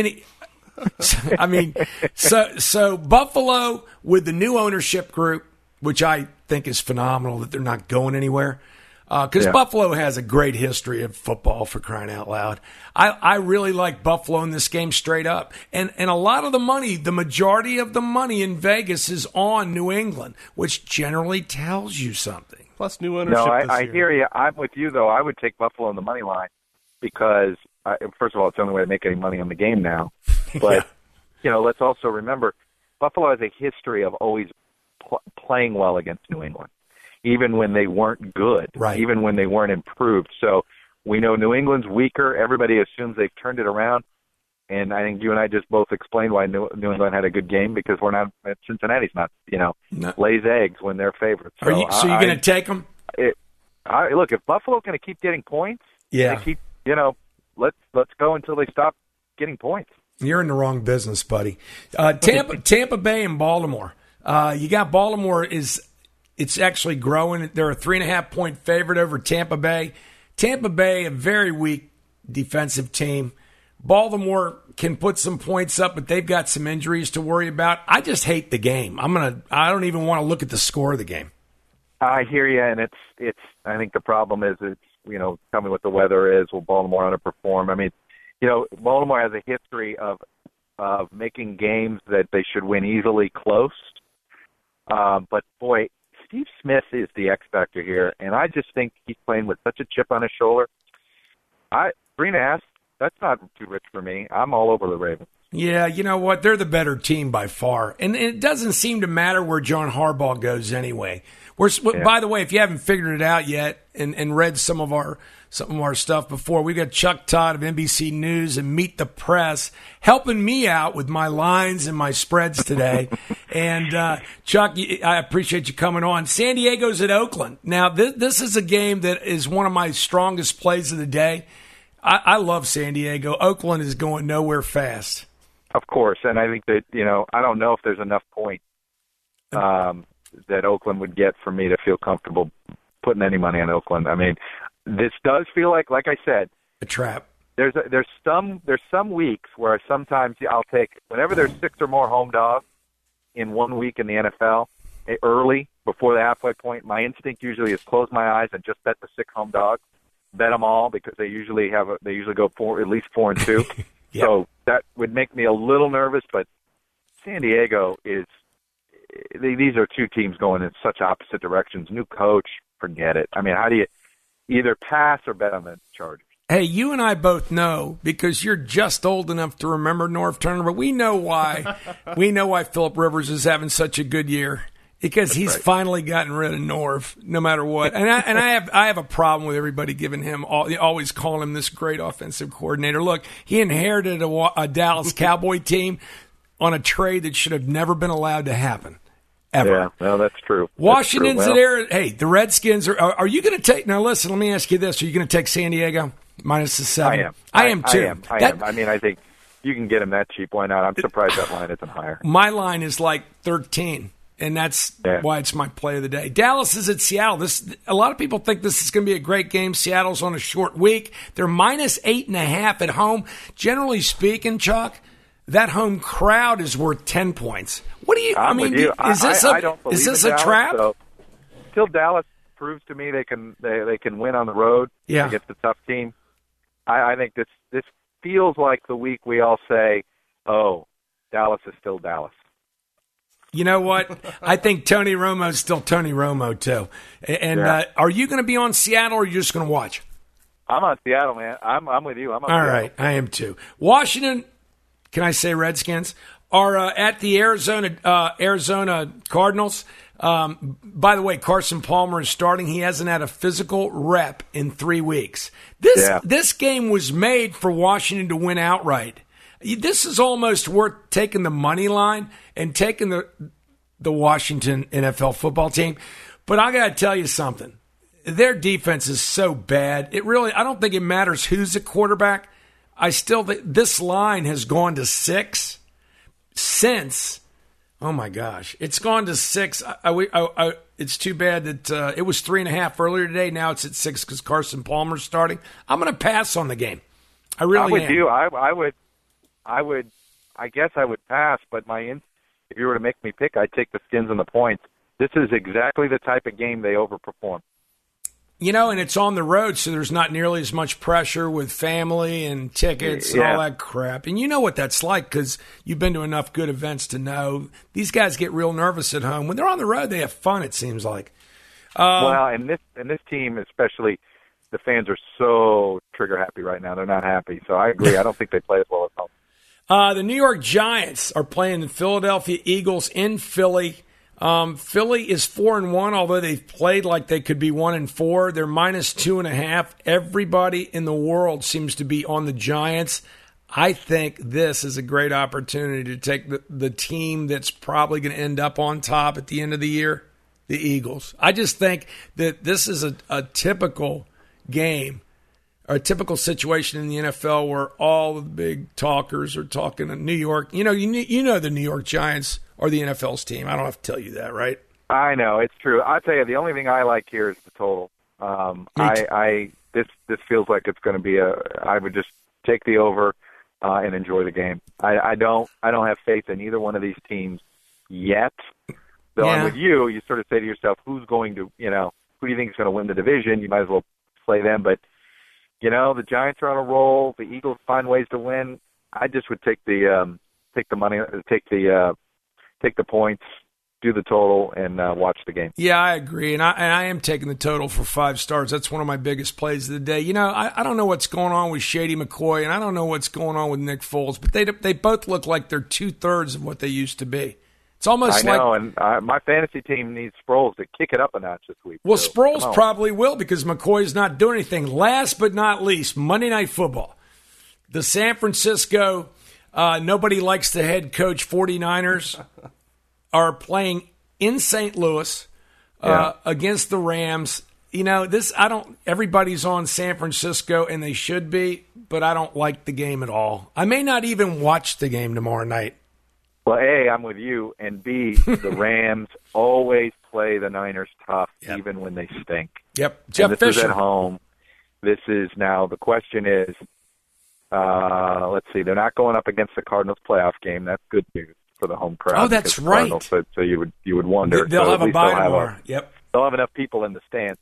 Buffalo with the new ownership group, which I think is phenomenal that they're not going anywhere. Because Buffalo has a great history of football, for crying out loud. I really like Buffalo in this game straight up. And a lot of the money, the majority of the money in Vegas is on New England, which generally tells you something. Plus new ownership. No, I hear you. I'm with you, though. I would take Buffalo on the money line because, first of all, it's the only way to make any money on the game now. But, let's also remember, Buffalo has a history of always playing well against New England, even when they weren't good, even when they weren't improved. So we know New England's weaker. Everybody assumes they've turned it around. And I think you and I just both explained why New England had a good game because Cincinnati's not, lays eggs when they're favorites. So you're going to take them? Look, if Buffalo's going to keep getting points, they keep, let's go until they stop getting points. You're in the wrong business, buddy. Tampa Bay and Baltimore. You got Baltimore it's actually growing. They're a 3.5-point favorite over Tampa Bay. Tampa Bay, a very weak defensive team. Baltimore can put some points up, but they've got some injuries to worry about. I just hate the game. I don't even want to look at the score of the game. I hear you, and it's. I think the problem is tell me what the weather is. Will Baltimore underperform? I mean, Baltimore has a history of making games that they should win easily close. But boy, Steve Smith is the X factor here, and I just think he's playing with such a chip on his shoulder. 3.5 That's not too rich for me. I'm all over the Ravens. Yeah, you know what? They're the better team by far. And it doesn't seem to matter where John Harbaugh goes anyway. By the way, if you haven't figured it out yet and read some of our stuff before, we've got Chuck Todd of NBC News and Meet the Press helping me out with my lines and my spreads today. And Chuck, I appreciate you coming on. San Diego's at Oakland. Now, this is a game that is one of my strongest plays of the day. I love San Diego. Oakland is going nowhere fast. Of course, and I think that, I don't know if there's enough points that Oakland would get for me to feel comfortable putting any money on Oakland. I mean, this does feel like I said, a trap. There's some weeks where sometimes I'll take, whenever there's 6 or more home dogs in 1 week in the NFL, early, before the halfway point, my instinct usually is close my eyes and just bet the 6 home dogs, bet them all, because they usually go at least 4-2. Yep. So that would make me a little nervous, but San Diego these are two teams going in such opposite directions. New coach, forget it. I mean, how do you either pass or bet on the Chargers? Hey, you and I both know, because you're just old enough to remember Norv Turner, but we know why. We know why Phillip Rivers is having such a good year. Because he's finally gotten rid of Norv, no matter what. And I have a problem with everybody giving him always calling him this great offensive coordinator. Look, he inherited a Dallas Cowboy team on a trade that should have never been allowed to happen, ever. Yeah, no, that's true. Washington's at Arizona. Hey, the Redskins are you going to take? Now listen, let me ask you this: are you going to take San Diego minus the 7? I am too. I am. I mean, I think you can get him that cheap. Why not? I'm surprised that line isn't higher. My line is like 13. And that's why it's my play of the day. Dallas is at Seattle. A lot of people think this is going to be a great game. Seattle's on a short week. They're minus 8.5 at home. Generally speaking, Chuck, that home crowd is worth 10 points. What do you? Is this a trap? So, until Dallas proves to me they can win on the road against a tough team, I think this feels like the week we all say, "Oh, Dallas is still Dallas." You know what? I think Tony Romo's still Tony Romo, too. And are you going to be on Seattle, or are you just going to watch? I'm on Seattle, man. I'm with you. I'm on All Seattle. right, I am, too. Washington, can I say Redskins, are at the Arizona Cardinals. By the way, Carson Palmer is starting. He hasn't had a physical rep in 3 weeks. This game was made for Washington to win outright. This is almost worth taking the money line and taking the Washington NFL football team. But I got to tell you something. Their defense is so bad. I don't think it matters who's the quarterback. I still think this line has gone to 6 since. Oh my gosh, it's gone to 6. It's too bad that it was 3.5 earlier today. Now it's at 6 because Carson Palmer's starting. I'm going to pass on the game. I really am. I'm with you. I guess I would pass, but if you were to make me pick, I'd take the Skins and the points. This is exactly the type of game they overperform. And it's on the road, so there's not nearly as much pressure with family and tickets and all that crap. And you know what that's like because you've been to enough good events to know these guys get real nervous at home. When they're on the road, they have fun, it seems like. And this team, especially, the fans are so trigger happy right now. They're not happy. So I agree. I don't think they play as well as home. The New York Giants are playing the Philadelphia Eagles in Philly. Philly is 4-1, although they've played like they could be 1-4. They're minus 2.5. Everybody in the world seems to be on the Giants. I think this is a great opportunity to take the team that's probably going to end up on top at the end of the year, the Eagles. I just think that this is a typical game, or a typical situation in the NFL where all the big talkers are talking in New York. You know the New York Giants are the NFL's team. I don't have to tell you that, right? I know, it's true. I'll tell you, the only thing I like here is the total. This feels like it's going to be I would just take the over and enjoy the game. I don't have faith in either one of these teams yet. So I'm with you. You sort of say to yourself, who do you think is going to win the division? You might as well play them. But, the Giants are on a roll. The Eagles find ways to win. I just would take the money, take the points, do the total and watch the game. Yeah, I agree, and I am taking the total for 5 stars. That's one of my biggest plays of the day. You know, I don't know what's going on with Shady McCoy, and I don't know what's going on with Nick Foles, but they both look like they're 2/3 of what they used to be. It's almost I know, and my fantasy team needs Sproles to kick it up a notch this week. Well, so, Sproles probably will because McCoy's not doing anything. Last but not least, Monday Night Football. The San Francisco, nobody likes the head coach 49ers, are playing in St. Louis against the Rams. You know, everybody's on San Francisco, and they should be, but I don't like the game at all. I may not even watch the game tomorrow night. Well, A, I'm with you, and B, the Rams always play the Niners tough, even when they stink. Yep. Jeff Fisher. This is at home. This is now, the question is, let's see, they're not going up against the Cardinals playoff game. That's good news for the home crowd. Oh, that's right. So you would wonder. They'll so have a bye tomorrow. Yep. They'll have enough people in the stands.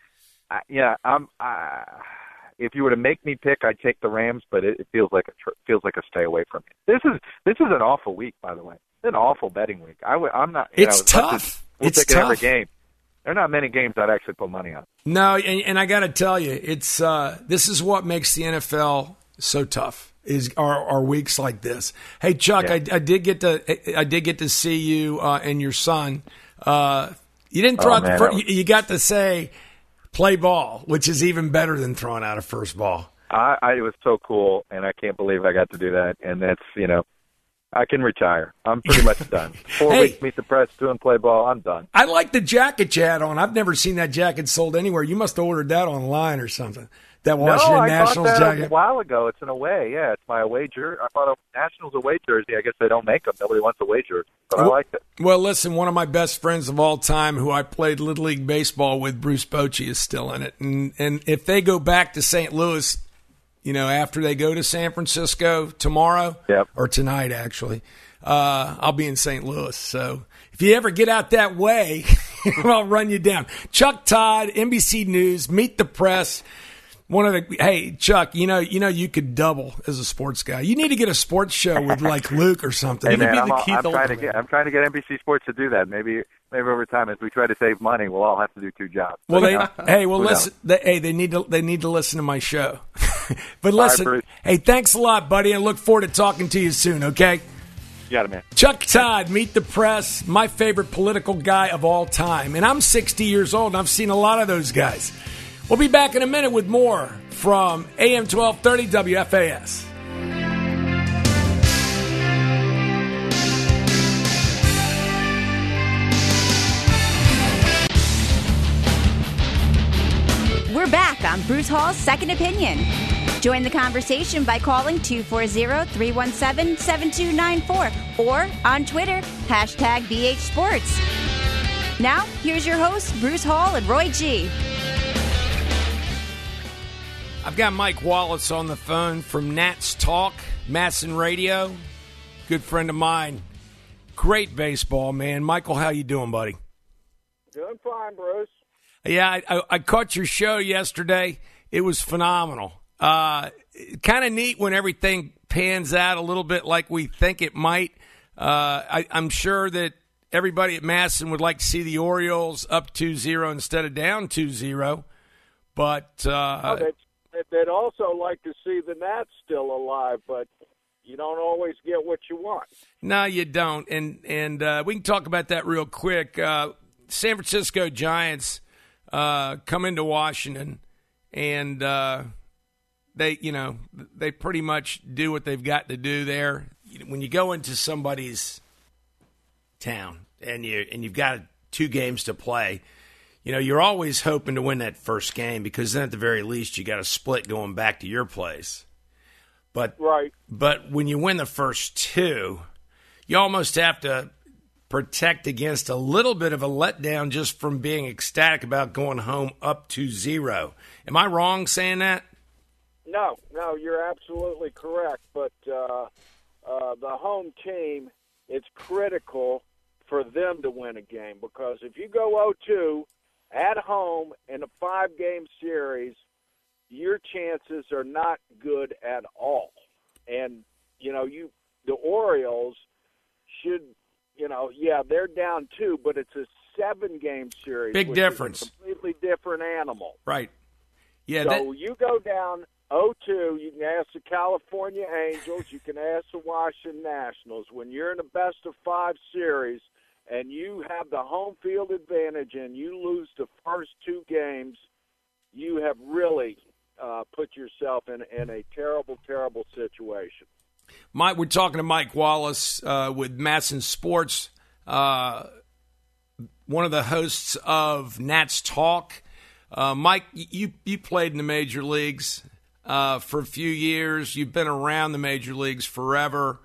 If you were to make me pick, I'd take the Rams, but it feels like a stay away from me. This is an awful week, by the way. It's an awful betting week. I'm not. It's tough. It's tough. Every game. There are not many games I'd actually put money on. No, and I got to tell you, it's this is what makes the NFL so tough. Are weeks like this. Hey, Chuck, yeah. I did get to see you and your son. You didn't throw out the first. You got to say play ball, which is even better than throwing out a first ball. It was so cool, and I can't believe I got to do that. And that's, I can retire. I'm pretty much done. 4 weeks, meet the press, doing play ball, I'm done. I like the jacket you had on. I've never seen that jacket sold anywhere. You must have ordered that online or something. That Washington Nationals jacket? jacket? A while ago. It's an away. Yeah, it's my away jersey. I thought a Nationals away jersey. I guess they don't make them. Nobody wants away jersey, but I liked it. Well, listen, one of my best friends of all time who I played Little League Baseball with, Bruce Bochy, is still in it. And if they go back to St. Louis, after they go to San Francisco tomorrow, or tonight actually, I'll be in St. Louis. So if you ever get out that way, I'll run you down. Chuck Todd, NBC News, Meet the Press. Hey, Chuck, you could double as a sports guy. You need to get a sports show with like Luke or something. Hey, man, I'm trying to get NBC Sports to do that. Maybe over time, as we try to save money, we'll all have to do 2 jobs. Well, listen. They need to listen to my show. But listen, right, hey, thanks a lot, buddy. I look forward to talking to you soon. Okay. You got it, man. Chuck Todd, Meet the Press, my favorite political guy of all time, and I'm 60 years old, and I've seen a lot of those guys. We'll be back in a minute with more from AM 1230 WFAS. We're back on Bruce Hall's Second Opinion. Join the conversation by calling 240-317-7294 or on Twitter, #BHSports. Now, here's your hosts, Bruce Hall and Roy G. I've got Mike Wallace on the phone from Nats Talk, Masson Radio. Good friend of mine. Great baseball, man. Michael, how you doing, buddy? Doing fine, Bruce. Yeah, I caught your show yesterday. It was phenomenal. Kind of neat when everything pans out a little bit like we think it might. I'm sure that everybody at Masson would like to see the Orioles up 2-0 instead of down 2-0. But they'd also like to see the Nats still alive, but you don't always get what you want. No, you don't. And we can talk about that real quick. San Francisco Giants come into Washington, and they pretty much do what they've got to do there. When you go into somebody's town and you've got 2 games to play, you're always hoping to win that first game because then at the very least you got a split going back to your place. But when you win the first 2, you almost have to protect against a little bit of a letdown just from being ecstatic about going home up 2-0. Am I wrong saying that? No, you're absolutely correct. But the home team, it's critical for them to win a game because if you go 0-2 at home in a 5-game series, your chances are not good at all. And, the Orioles should they're down 2, but it's a 7-game series. Big difference. Is a completely different animal. Right. Yeah. So you go down 0-2, you can ask the California Angels, you can ask the Washington Nationals. When you're in a best-of-5 series and you have the home field advantage and you lose the first 2 games, you have really put yourself in a terrible, terrible situation. Mike, we're talking to Mike Wallace with Masson Sports, one of the hosts of Nats Talk. Mike, you played in the major leagues for a few years. You've been around the major leagues forever.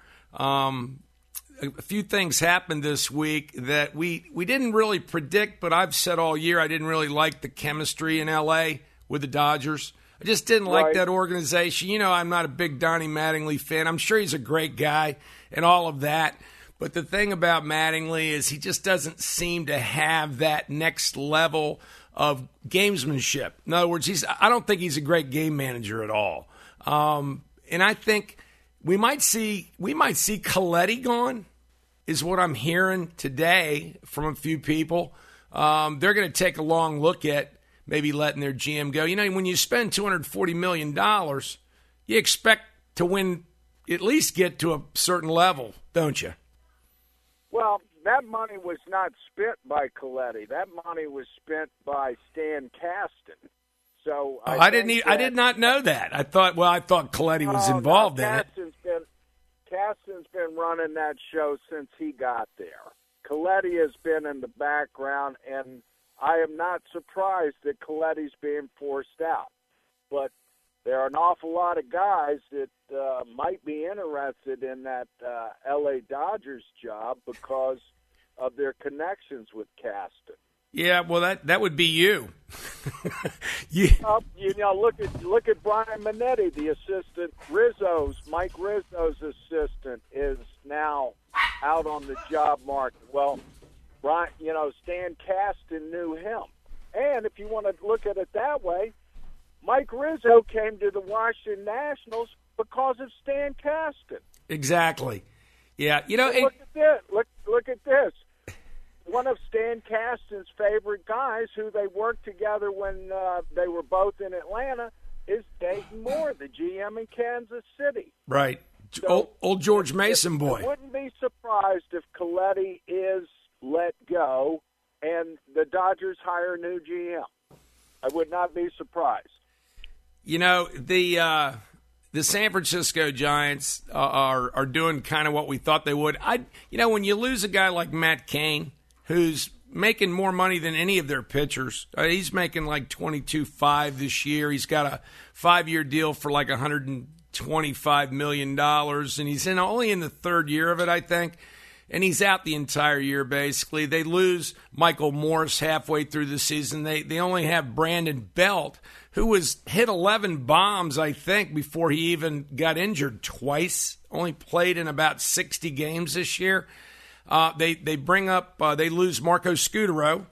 A few things happened this week that we didn't really predict, but I've said all year I didn't really like the chemistry in L.A. with the Dodgers. I just didn't like that organization. You know, I'm not a big Donnie Mattingly fan. I'm sure he's a great guy and all of that. But the thing about Mattingly is he just doesn't seem to have that next level of gamesmanship. In other words, I don't think he's a great game manager at all. And I think we might see Coletti gone, is what I'm hearing today from a few people. They're going to take a long look at maybe letting their GM go. You know, when you spend $240 million, you expect to win, at least get to a certain level, don't you? Well, that money was not spent by Coletti. That money was spent by Stan Kasten. So I did not know that. I thought Coletti was involved in it. Kasten's been running that show since he got there. Coletti has been in the background, and I am not surprised that Coletti's being forced out. But there are an awful lot of guys that might be interested in that L.A. Dodgers job because of their connections with Kasten. Yeah, well, that would be you. Look at Brian Minetti, the assistant. Mike Rizzo's assistant is now out on the job market. Well, Brian, Stan Kasten knew him. And if you want to look at it that way, Mike Rizzo came to the Washington Nationals because of Stan Kasten. Exactly. Yeah, look at this. Look at this. One of Stan Kasten's favorite guys, who they worked together when they were both in Atlanta, is Dayton Moore, the GM in Kansas City. Right. So old George Mason boy. I wouldn't be surprised if Coletti is let go and the Dodgers hire a new GM. I would not be surprised. The San Francisco Giants are doing kind of what we thought they would. When you lose a guy like Matt Cain, who's making more money than any of their pitchers, he's making like $22.5 this year. He's got a 5-year deal for like $125 million, and he's only in the 3rd year of it, I think. And he's out the entire year, basically. They lose Michael Morse halfway through the season. They only have Brandon Belt, who was hit 11 bombs, I think, before he even got injured twice. Only played in about 60 games this year. They lose Marco Scutaro,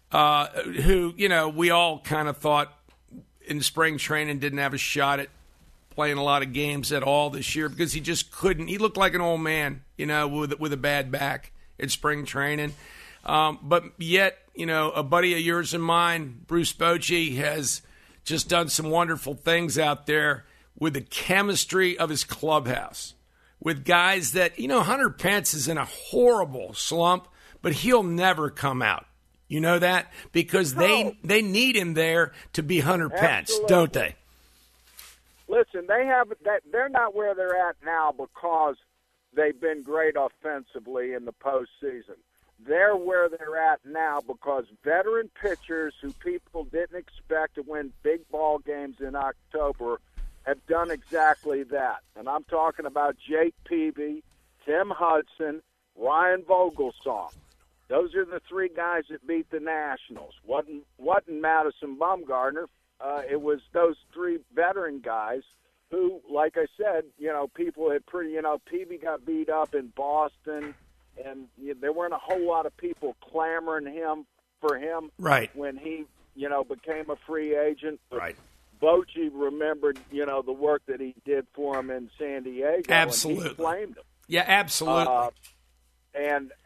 who, we all kind of thought in spring training didn't have a shot at playing a lot of games at all this year because he just couldn't. He looked like an old man, with a bad back in spring training. But yet, a buddy of yours and mine, Bruce Bochy, has just done some wonderful things out there with the chemistry of his clubhouse. With guys that, Hunter Pence is in a horrible slump, but he'll never come out. You know that? Because they need him there to be Hunter Pence, don't they? Listen, they're not where they're at now because they've been great offensively in the postseason. They're where they're at now because veteran pitchers who people didn't expect to win big ball games in October have done exactly that. And I'm talking about Jake Peavy, Tim Hudson, Ryan Vogelsong. Those are the 3 guys that beat the Nationals. Wasn't Madison Bumgarner. It was those 3 veteran guys who, like I said, people had Peavy got beat up in Boston, and there weren't a whole lot of people clamoring for him right when he, became a free agent. But right. Bochy remembered, the work that he did for him in San Diego. Absolutely. And he blamed him. Yeah, absolutely. And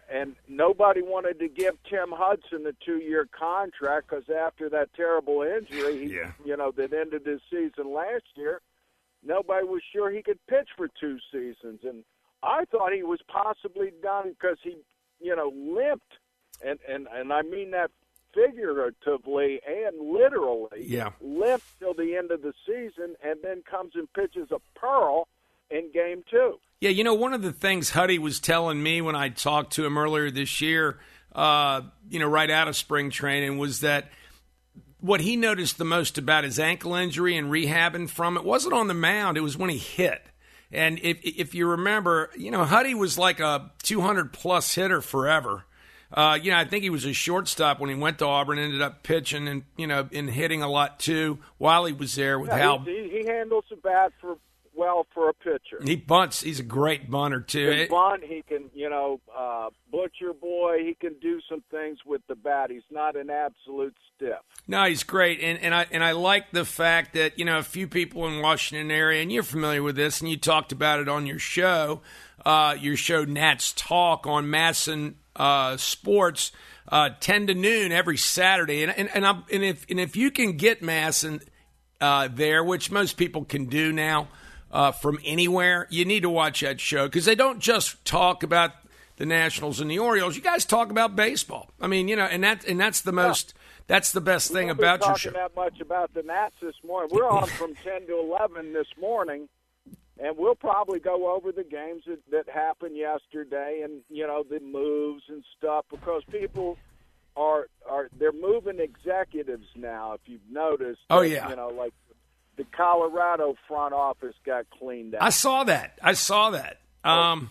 and nobody wanted to give Tim Hudson a 2-year contract because after that terrible injury, that ended his season last year, nobody was sure he could pitch for 2 seasons. And I thought he was possibly done because he, limped, and I mean that figuratively and literally. Yeah. Limped till the end of the season, and then comes and pitches a pearl in Game 2. Yeah, one of the things Huddy was telling me when I talked to him earlier this year, right out of spring training, was that what he noticed the most about his ankle injury and rehabbing from it wasn't on the mound, it was when he hit. And if you remember, Huddy was like a 200-plus hitter forever. I think he was a shortstop when he went to Auburn, ended up pitching and, and hitting a lot, too, while he was there with Hal. He handles the bat for a pitcher. He bunts. He's a great bunter, too. He can bunt. He can, butcher boy. He can do some things with the bat. He's not an absolute stiff. No, he's great. And I like the fact that, a few people in Washington area, and you're familiar with this, and you talked about it on your show Nats Talk on Masson Sports, 10 to noon every Saturday. And if you can get Masson there, which most people can do now, from anywhere, you need to watch that show because they don't just talk about the Nationals and the Orioles. You guys talk about baseball. I mean, and that's the most. That's the best thing about your show. We haven't talking that much about the Nats this morning. We're on from 10 to 11 this morning, and we'll probably go over the games that happened yesterday and the moves and stuff because people they're moving executives now. If you've noticed, oh yeah, like. The Colorado front office got cleaned out. I saw that. And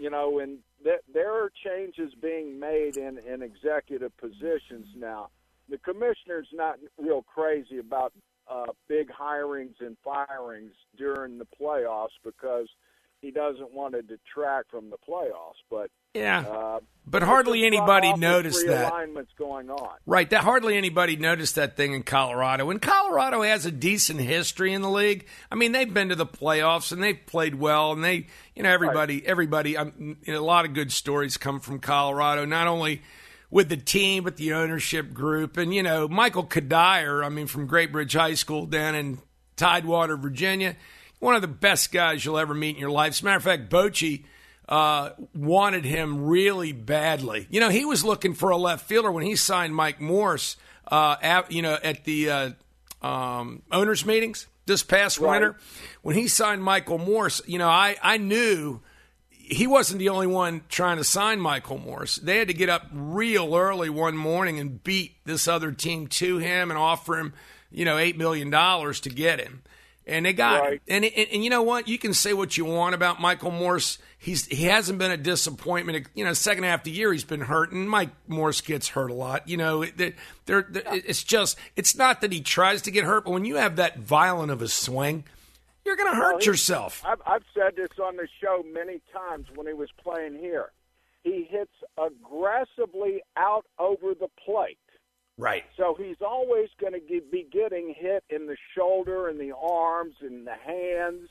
there are changes being made in executive positions now. The commissioner's not real crazy about big hirings and firings during the playoffs because he doesn't want to detract from the playoffs. But but hardly anybody noticed that. Realignment's going on. Right, that hardly anybody noticed that thing in Colorado. And Colorado has a decent history in the league. I mean, they've been to the playoffs and they've played well. And they, everybody. A lot of good stories come from Colorado, not only with the team but the ownership group. And Michael Kadire, from Great Bridge High School down in Tidewater, Virginia. One of the best guys you'll ever meet in your life. As a matter of fact, Bochy wanted him really badly. He was looking for a left fielder when he signed Mike Morse, at the owners' meetings this past winter. When he signed Michael Morse, I knew he wasn't the only one trying to sign Michael Morse. They had to get up real early one morning and beat this other team to him and offer him, $8 million to get him. And they got him. And you know what? You can say what you want about Michael Morse. He hasn't been a disappointment. Second half of the year he's been hurt, and Mike Morse gets hurt a lot. It's not that he tries to get hurt, but when you have that violent of a swing, you're going to hurt yourself. I've said this on the show many times when he was playing here. He hits aggressively out over the plate. Right. So he's always going to be getting hit in the shoulder and the arms and the hands.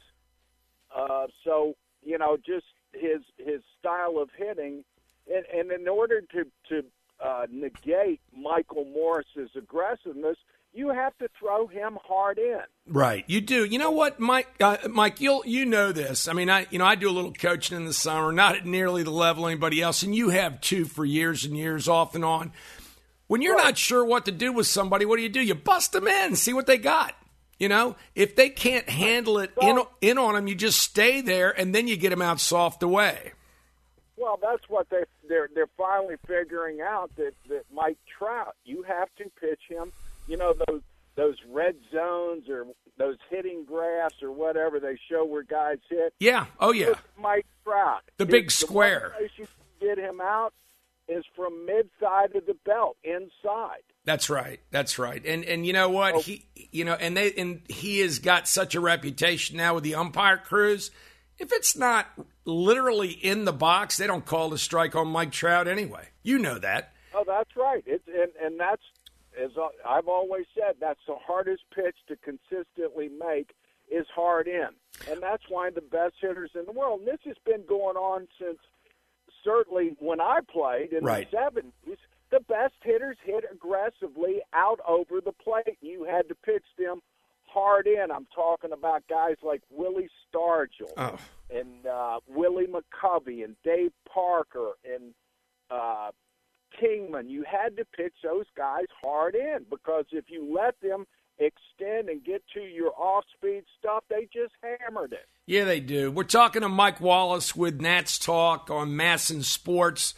Just his style of hitting. And in order to negate Michael Morse's aggressiveness, you have to throw him hard in. Right, you do. You know what, Mike? Mike, you know this. I do a little coaching in the summer, not at nearly the level of anybody else, and you have too for years and years, off and on. When you're not sure what to do with somebody, what do? You bust them in, see what they got. If they can't handle it in on them, you just stay there, and then you get them out soft away. Well, that's what they're finally figuring out that Mike Trout, you have to pitch him. Those red zones or those hitting graphs or whatever they show where guys hit. Yeah. Oh yeah. Mike Trout, the big square. The place you can get him out is from mid-side of the belt, inside. That's right. And you know what? He has got such a reputation now with the umpire crews. If it's not literally in the box, they don't call the strike on Mike Trout anyway. You know that. Oh, that's right. And that's, as I've always said, that's the hardest pitch to consistently make is hard in. And that's why the best hitters in the world, and this has been going on certainly when I played in Right. the 70s, the best hitters hit aggressively out over the plate. You had to pitch them hard in. I'm talking about guys like Willie Stargell and Willie McCovey and Dave Parker and Kingman. You had to pitch those guys hard in because if you let them extend and get to your off-speed stuff, they just hammered it. Yeah, they do. We're talking to Mike Wallace with Nats Talk on MASN Sports.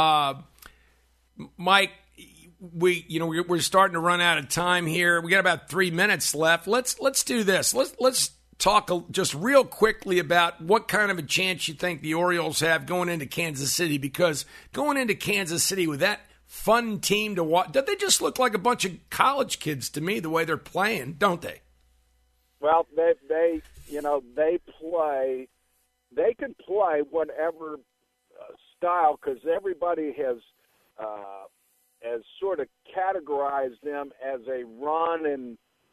Mike, we're starting to run out of time here. We got about 3 minutes left. Let's do this. Let's talk just real quickly about what kind of a chance you think the Orioles have going into Kansas City, because going into Kansas City with that fun team to watch, they just look like a bunch of college kids to me the way they're playing, don't they? Well, they play. They can play whatever style because everybody has sort of categorized them as a run and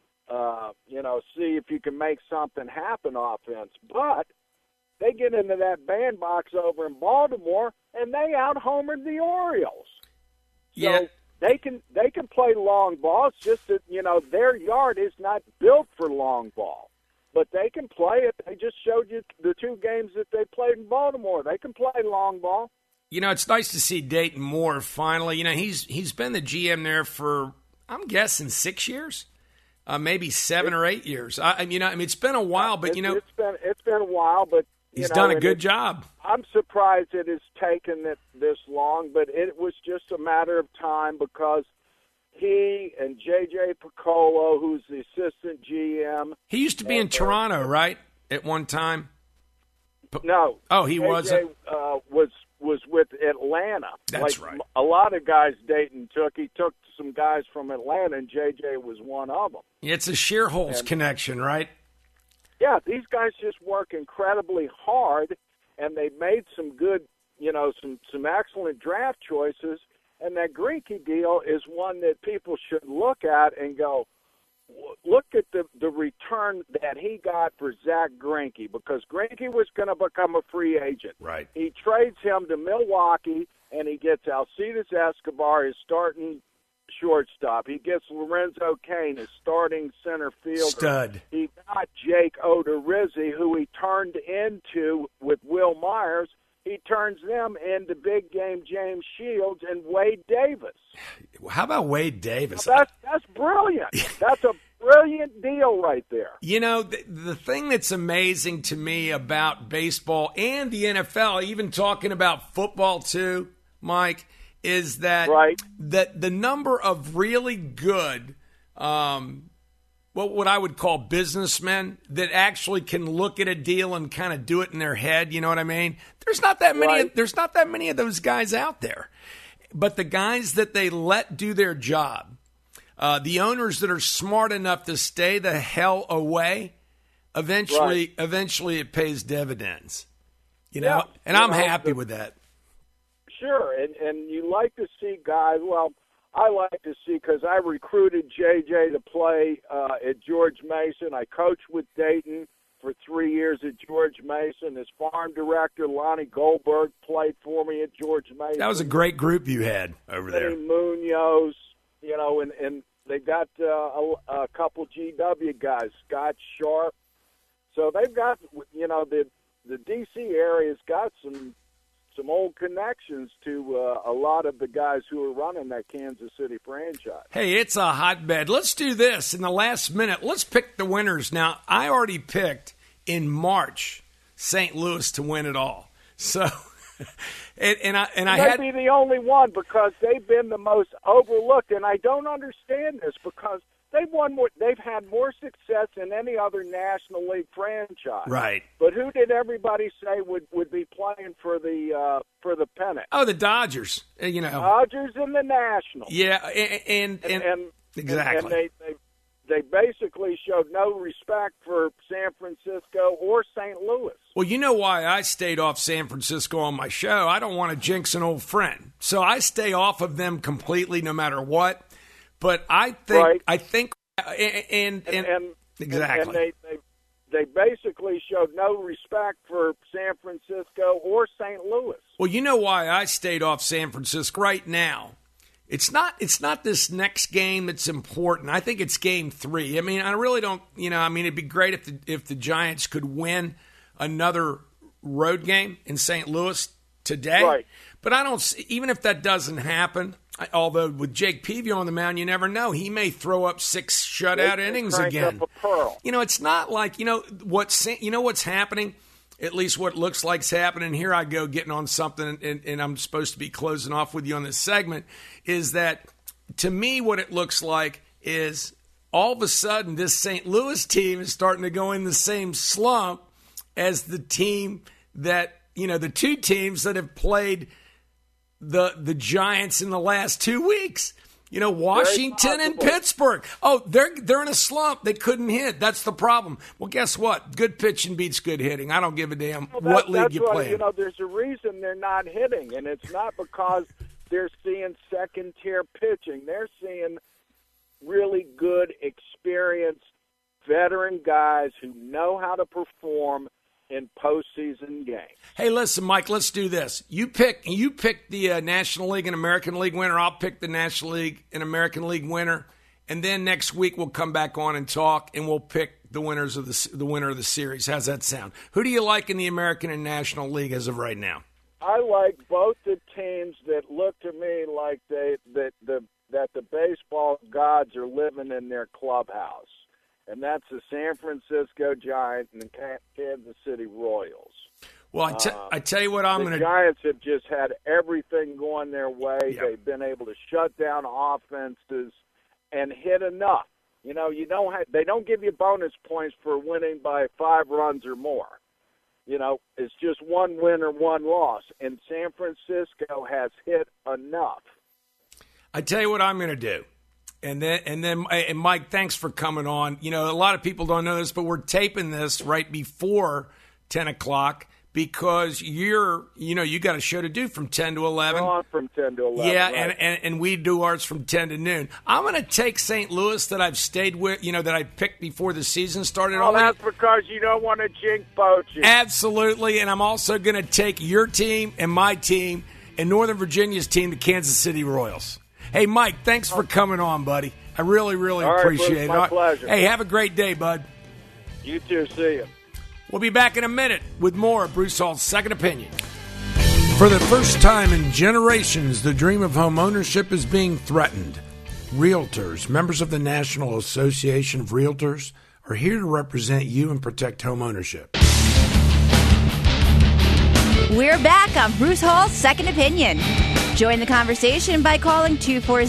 see if you can make something happen offense. But they get into that bandbox over in Baltimore and they out-homered the Orioles. Yeah. So they can play long ball. It's just that, their yard is not built for long ball. But they can play it. They just showed you the 2 games that they played in Baltimore. They can play long ball. It's nice to see Dayton Moore finally. He's been the GM there for, I'm guessing, 6 years, maybe 7 or 8 years. It's been a while, but it's been a while, but he's done a good job. I'm surprised it has taken it this long, but it was just a matter of time because he and J.J. Piccolo, who's the assistant GM. He used to be in Toronto, right, at one time? No. Oh, he wasn't? Was with Atlanta. That's right. A lot of guys Dayton took. He took some guys from Atlanta, and J.J. was one of them. It's a Shearholes connection, right? Yeah, these guys just work incredibly hard, and they made some good, some excellent draft choices. And that Greinke deal is one that people should look at and go, look at the return that he got for Zach Greinke, because Greinke was going to become a free agent. Right. He trades him to Milwaukee, and he gets Alcides Escobar, his starting shortstop. He gets Lorenzo Cain, his starting center fielder. Stud. He got Jake Odorizzi, who he turned into with Will Myers. He turns them into big game James Shields and Wade Davis. How about Wade Davis? That's brilliant. That's a brilliant deal right there. The thing that's amazing to me about baseball and the NFL, even talking about football too, Mike, is that that the number of really good what I would call businessmen that actually can look at a deal and kind of do it in their head, you know what I mean? There's not that many. Right. There's not that many of those guys out there. But the guys that they let do their job, the owners that are smart enough to stay the hell away, eventually it pays dividends. Yeah, and I'm happy with that. Sure, and you like to see guys. Well, I like to see, because I recruited JJ to play at George Mason. I coached with Dayton for 3 years at George Mason. His farm director, Lonnie Goldberg, played for me at George Mason. That was a great group you had over there. Munoz, and they got a couple GW guys, Scott Sharp. So they've got, the D.C. area's got some old connections to a lot of the guys who are running that Kansas City franchise. Hey, it's a hotbed. Let's do this in the last minute. Let's pick the winners. Now, I already picked in March St. Louis to win it all. So, I had be the only one because they've been the most overlooked, and I don't understand this because they've had more success than any other National League franchise. Right. But who did everybody say would be playing for the pennant? Oh, the Dodgers. Dodgers and the Nationals. Yeah, and exactly. And they basically showed no respect for San Francisco or St. Louis. Well, you know why I stayed off San Francisco on my show? I don't want to jinx an old friend, so I stay off of them completely, no matter what. But I think, right. exactly. And They basically showed no respect for San Francisco or St. Louis. Well, you know why I stayed off San Francisco right now. It's not this next game that's important. I think it's game 3. I mean, I really don't, it'd be great if the Giants could win another road game in St. Louis today. Right. But I don't, even if that doesn't happen, although with Jake Peavy on the mound, you never know. He may throw up 6 shutout innings again. Up a pearl. It's not like, what's happening, at least what looks like's happening. Here I go getting on something, and I'm supposed to be closing off with you on this segment, is that to me what it looks like is all of a sudden this St. Louis team is starting to go in the same slump as the team that, the 2 teams that have played the Giants in the last 2 weeks. Washington and Pittsburgh. Oh, they're in a slump. They couldn't hit. That's the problem. Well, guess what? Good pitching beats good hitting. I don't give a damn what league you play in. There's a reason they're not hitting, and it's not because they're seeing second-tier pitching. They're seeing really good, experienced, veteran guys who know how to perform in postseason games. Hey, listen, Mike, let's do this. You pick the National League and American League winner. I'll pick the National League and American League winner, and then next week we'll come back on and talk, and we'll pick the winners of the winner of the series. How's that sound? Who do you like in the American and National League as of right now? I like both the teams that look to me like that the baseball gods are living in their clubhouse. And that's the San Francisco Giants and the Kansas City Royals. Well, I tell you what I'm going to... The Giants have just had everything going their way. Yep. They've been able to shut down offenses and hit enough. They don't give you bonus points for winning by 5 runs or more. It's just 1 win or 1 loss. And San Francisco has hit enough. I tell you what I'm going to do. And Mike, thanks for coming on. A lot of people don't know this, but we're taping this right before 10 o'clock because you got a show to do from 10 to 11. We're on from 10 to 11. Yeah, right. and we do ours from 10 to noon. I'm going to take St. Louis that I've stayed with, that I picked before the season started. Well, that's because you don't want to jinx poaching. Absolutely, and I'm also going to take your team and my team and Northern Virginia's team, the Kansas City Royals. Hey, Mike, thanks for coming on, buddy. I really, really appreciate it. My pleasure. Hey, have a great day, bud. You too. See you. We'll be back in a minute with more of Bruce Hall's Second Opinion. For the first time in generations, the dream of home ownership is being threatened. Realtors, members of the National Association of Realtors, are here to represent you and protect home ownership. We're back on Bruce Hall's Second Opinion. Join the conversation by calling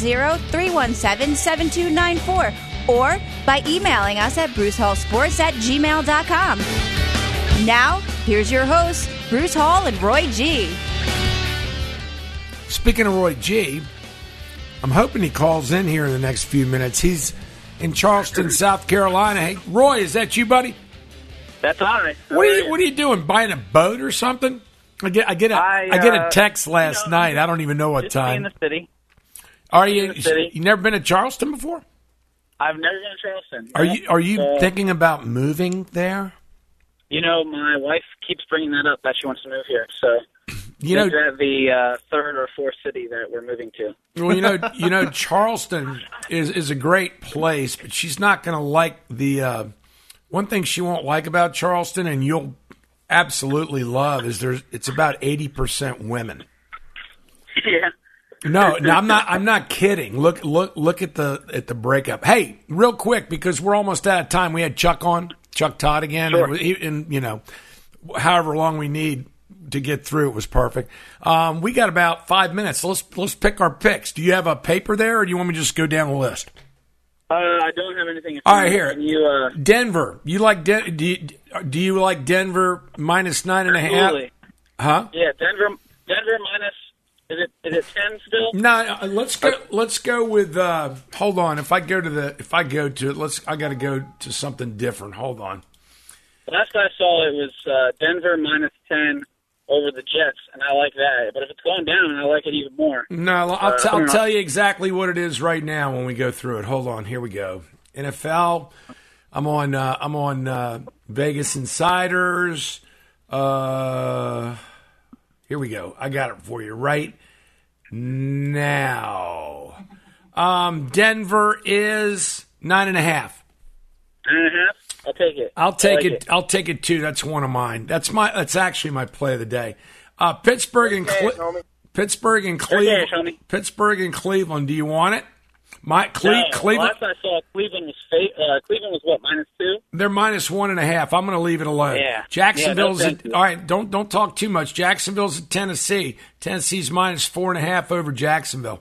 240-317-7294 or by emailing us at brucehallsports@gmail.com. Now, here's your hosts, Bruce Hall and Roy G. Speaking of Roy G, I'm hoping he calls in here in the next few minutes. He's in Charleston, South Carolina. Hey, Roy, is that you, buddy? That's I. What are you doing? Buying a boat or something? I get a text last night. I don't even know what time. In the city. Are you? You never been to Charleston before? I've never been to Charleston. Are you thinking about moving there? My wife keeps bringing that up that she wants to move here. So the 3rd or 4th city that we're moving to. Well, Charleston is a great place, but she's not going to like the one thing she won't like about Charleston, and you'll absolutely love is it's about 80% women. Yeah. No, I'm not kidding. Look at the breakup. Hey, real quick, because we're almost out of time. We had Chuck Todd again, sure. and however long we need to get through, it was perfect. We got about 5 minutes. Let's pick our picks. Do you have a paper there, or do you want me to just go down the list? I don't have anything. All right, here. Denver. You like do you like Denver minus 9.5? Absolutely. Huh? Yeah, Denver minus. Is it 10 still? No, let's go with. Hold on. If I go to it, I got to go to something different. Hold on. Last I saw, it was Denver minus 10 over the Jets, and I like that. But if it's going down, I like it even more. No, I'll tell you exactly what it is right now when we go through it. Hold on, here we go. NFL. I'm on Vegas Insiders. Here we go. I got it for you right now. Denver is 9.5. 9.5. I'll take it. I'll take it. I'll take it too. That's one of mine. That's actually my play of the day. Pittsburgh and Cleveland. Pittsburgh and Cleveland. Do you want it? Cleveland. Last I saw, Cleveland was what, -2? They're -1.5. I'm going to leave it alone. Yeah. Jacksonville's all right. Don't talk too much. Jacksonville's at Tennessee. Tennessee's -4.5 over Jacksonville.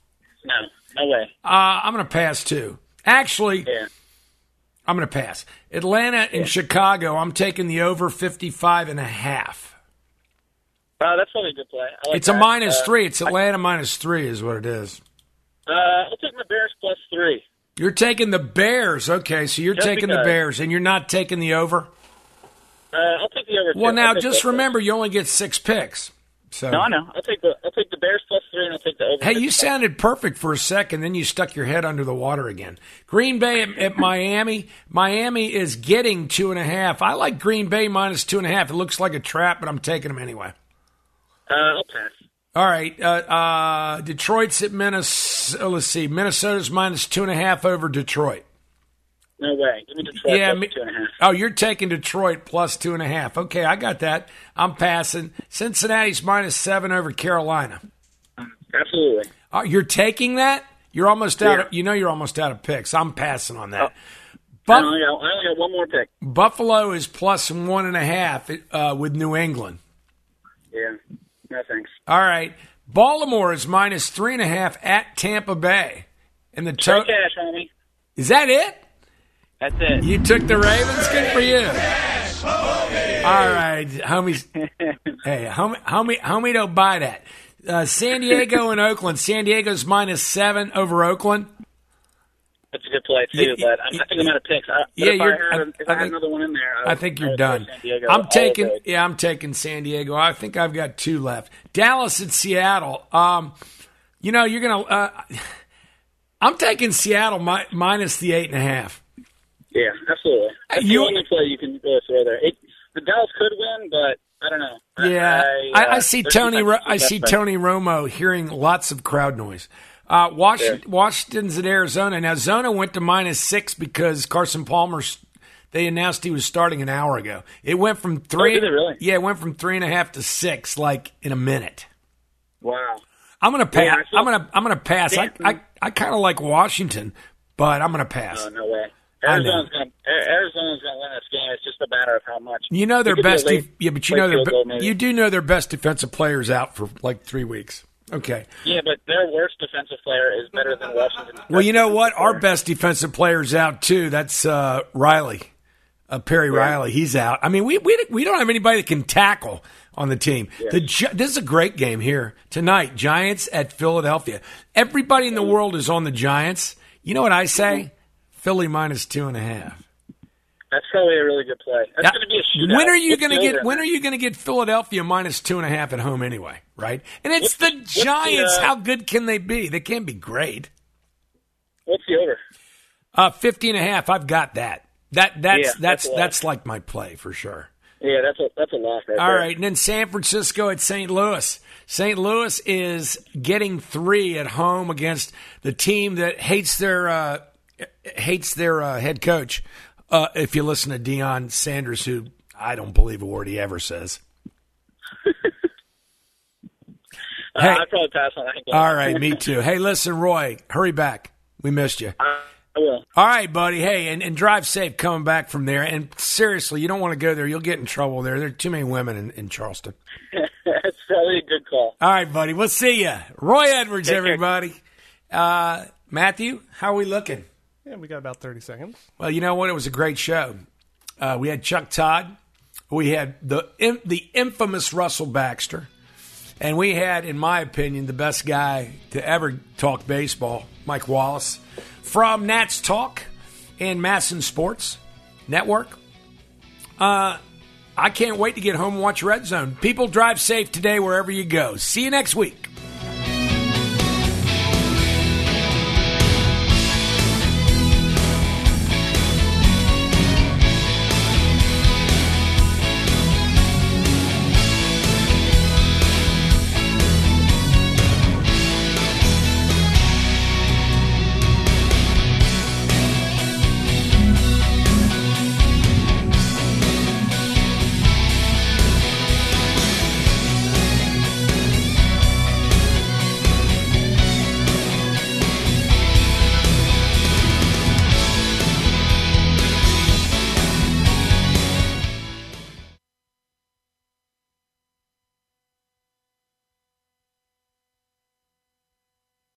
No way. I'm going to pass too. Actually, I'm going to pass. Atlanta and Chicago. I'm taking the over 55.5. That's probably a good play. It's a -3. It's Atlanta -3 is what it is. I'll take my Bears +3. You're taking the Bears. Okay, so you're taking the Bears, and you're not taking the over? I'll take the over, too. Well, now, just remember, you only get 6 picks. So. No, I know. I'll take the Bears +3, and I'll take the over. Hey, you sounded perfect for a second, then you stuck your head under the water again. Green Bay at Miami. Miami is getting 2.5. I like Green Bay -2.5. It looks like a trap, but I'm taking them anyway. I'll pass. All right. Detroit's at Minnesota. Let's see. Minnesota's -2.5 over Detroit. No way. Give me Detroit +2.5. Oh, you're taking Detroit +2.5. Okay, I got that. I'm passing. Cincinnati's -7 over Carolina. Absolutely. You're taking that? You're almost out. You're almost out of picks. I'm passing on that. I only got one more pick. Buffalo is +1.5 with New England. Yeah. No thanks. All right. Baltimore is -3.5 at Tampa Bay. And the cash, homie. Is that it? That's it. You took the Ravens? Good for you. All right, homies. Hey, homie, don't buy that. San Diego and Oakland. San Diego's -7 over Oakland. That's a good play, too, but I think I'm out of picks. If I had another one in there, I think you're done. I'm taking San Diego. I think I've got 2 left. Dallas and Seattle. You're going to I'm taking Seattle -8.5. Yeah, absolutely. That's the only play you can really throw there. The Dallas could win, but I don't know. Yeah, I see Tony Romo hearing lots of crowd noise. Washington's at Arizona. Now, Zona went to -6 because Carson Palmer, they announced he was starting an hour ago. It went from 3. Oh, did it really? Yeah, it went from 3.5 to 6, like in a minute. Wow. I'm gonna pass. Yeah, I'm gonna pass. I kind of like Washington, but I'm gonna pass. Oh, no way. Arizona's gonna win this game. It's just a matter of how much. You know their best. But you do know their best defensive players out for like 3 weeks. Okay. Yeah, but their worst defensive player is better than Washington's. Well, you know what? Our best defensive player's out too. That's Riley, Perry Riley. He's out. I mean, we don't have anybody that can tackle on the team. Yeah. This is a great game here tonight. Giants at Philadelphia. Everybody in the world is on the Giants. You know what I say? Philly -2.5. That's probably a really good play. That's going to be a shootout. When are you going to get Philadelphia -2.5 at home anyway? Right? And it's the Giants. How good can they be? They can't be great. What's the over? 50.5. I've got that. That's like my play for sure. Yeah, that's a loss right there. All right, and then San Francisco at St. Louis. St. Louis is getting 3 at home against the team that hates their head coach. If you listen to Deion Sanders, who I don't believe a word he ever says. I'd probably pass on that game. All right, me too. Hey, listen, Roy, hurry back. We missed you. I will. All right, buddy. Hey, and drive safe coming back from there. And seriously, you don't want to go there. You'll get in trouble there. There are too many women in Charleston. That's probably a good call. All right, buddy. We'll see you. Roy Edwards, everybody. Matthew, how are we looking? Yeah, we got about 30 seconds. Well, you know what? It was a great show. We had Chuck Todd. We had the infamous Russell Baxter. And we had, in my opinion, the best guy to ever talk baseball, Mike Wallace, from Nats Talk and Masson Sports Network. I can't wait to get home and watch Red Zone. People, drive safe today wherever you go. See you next week.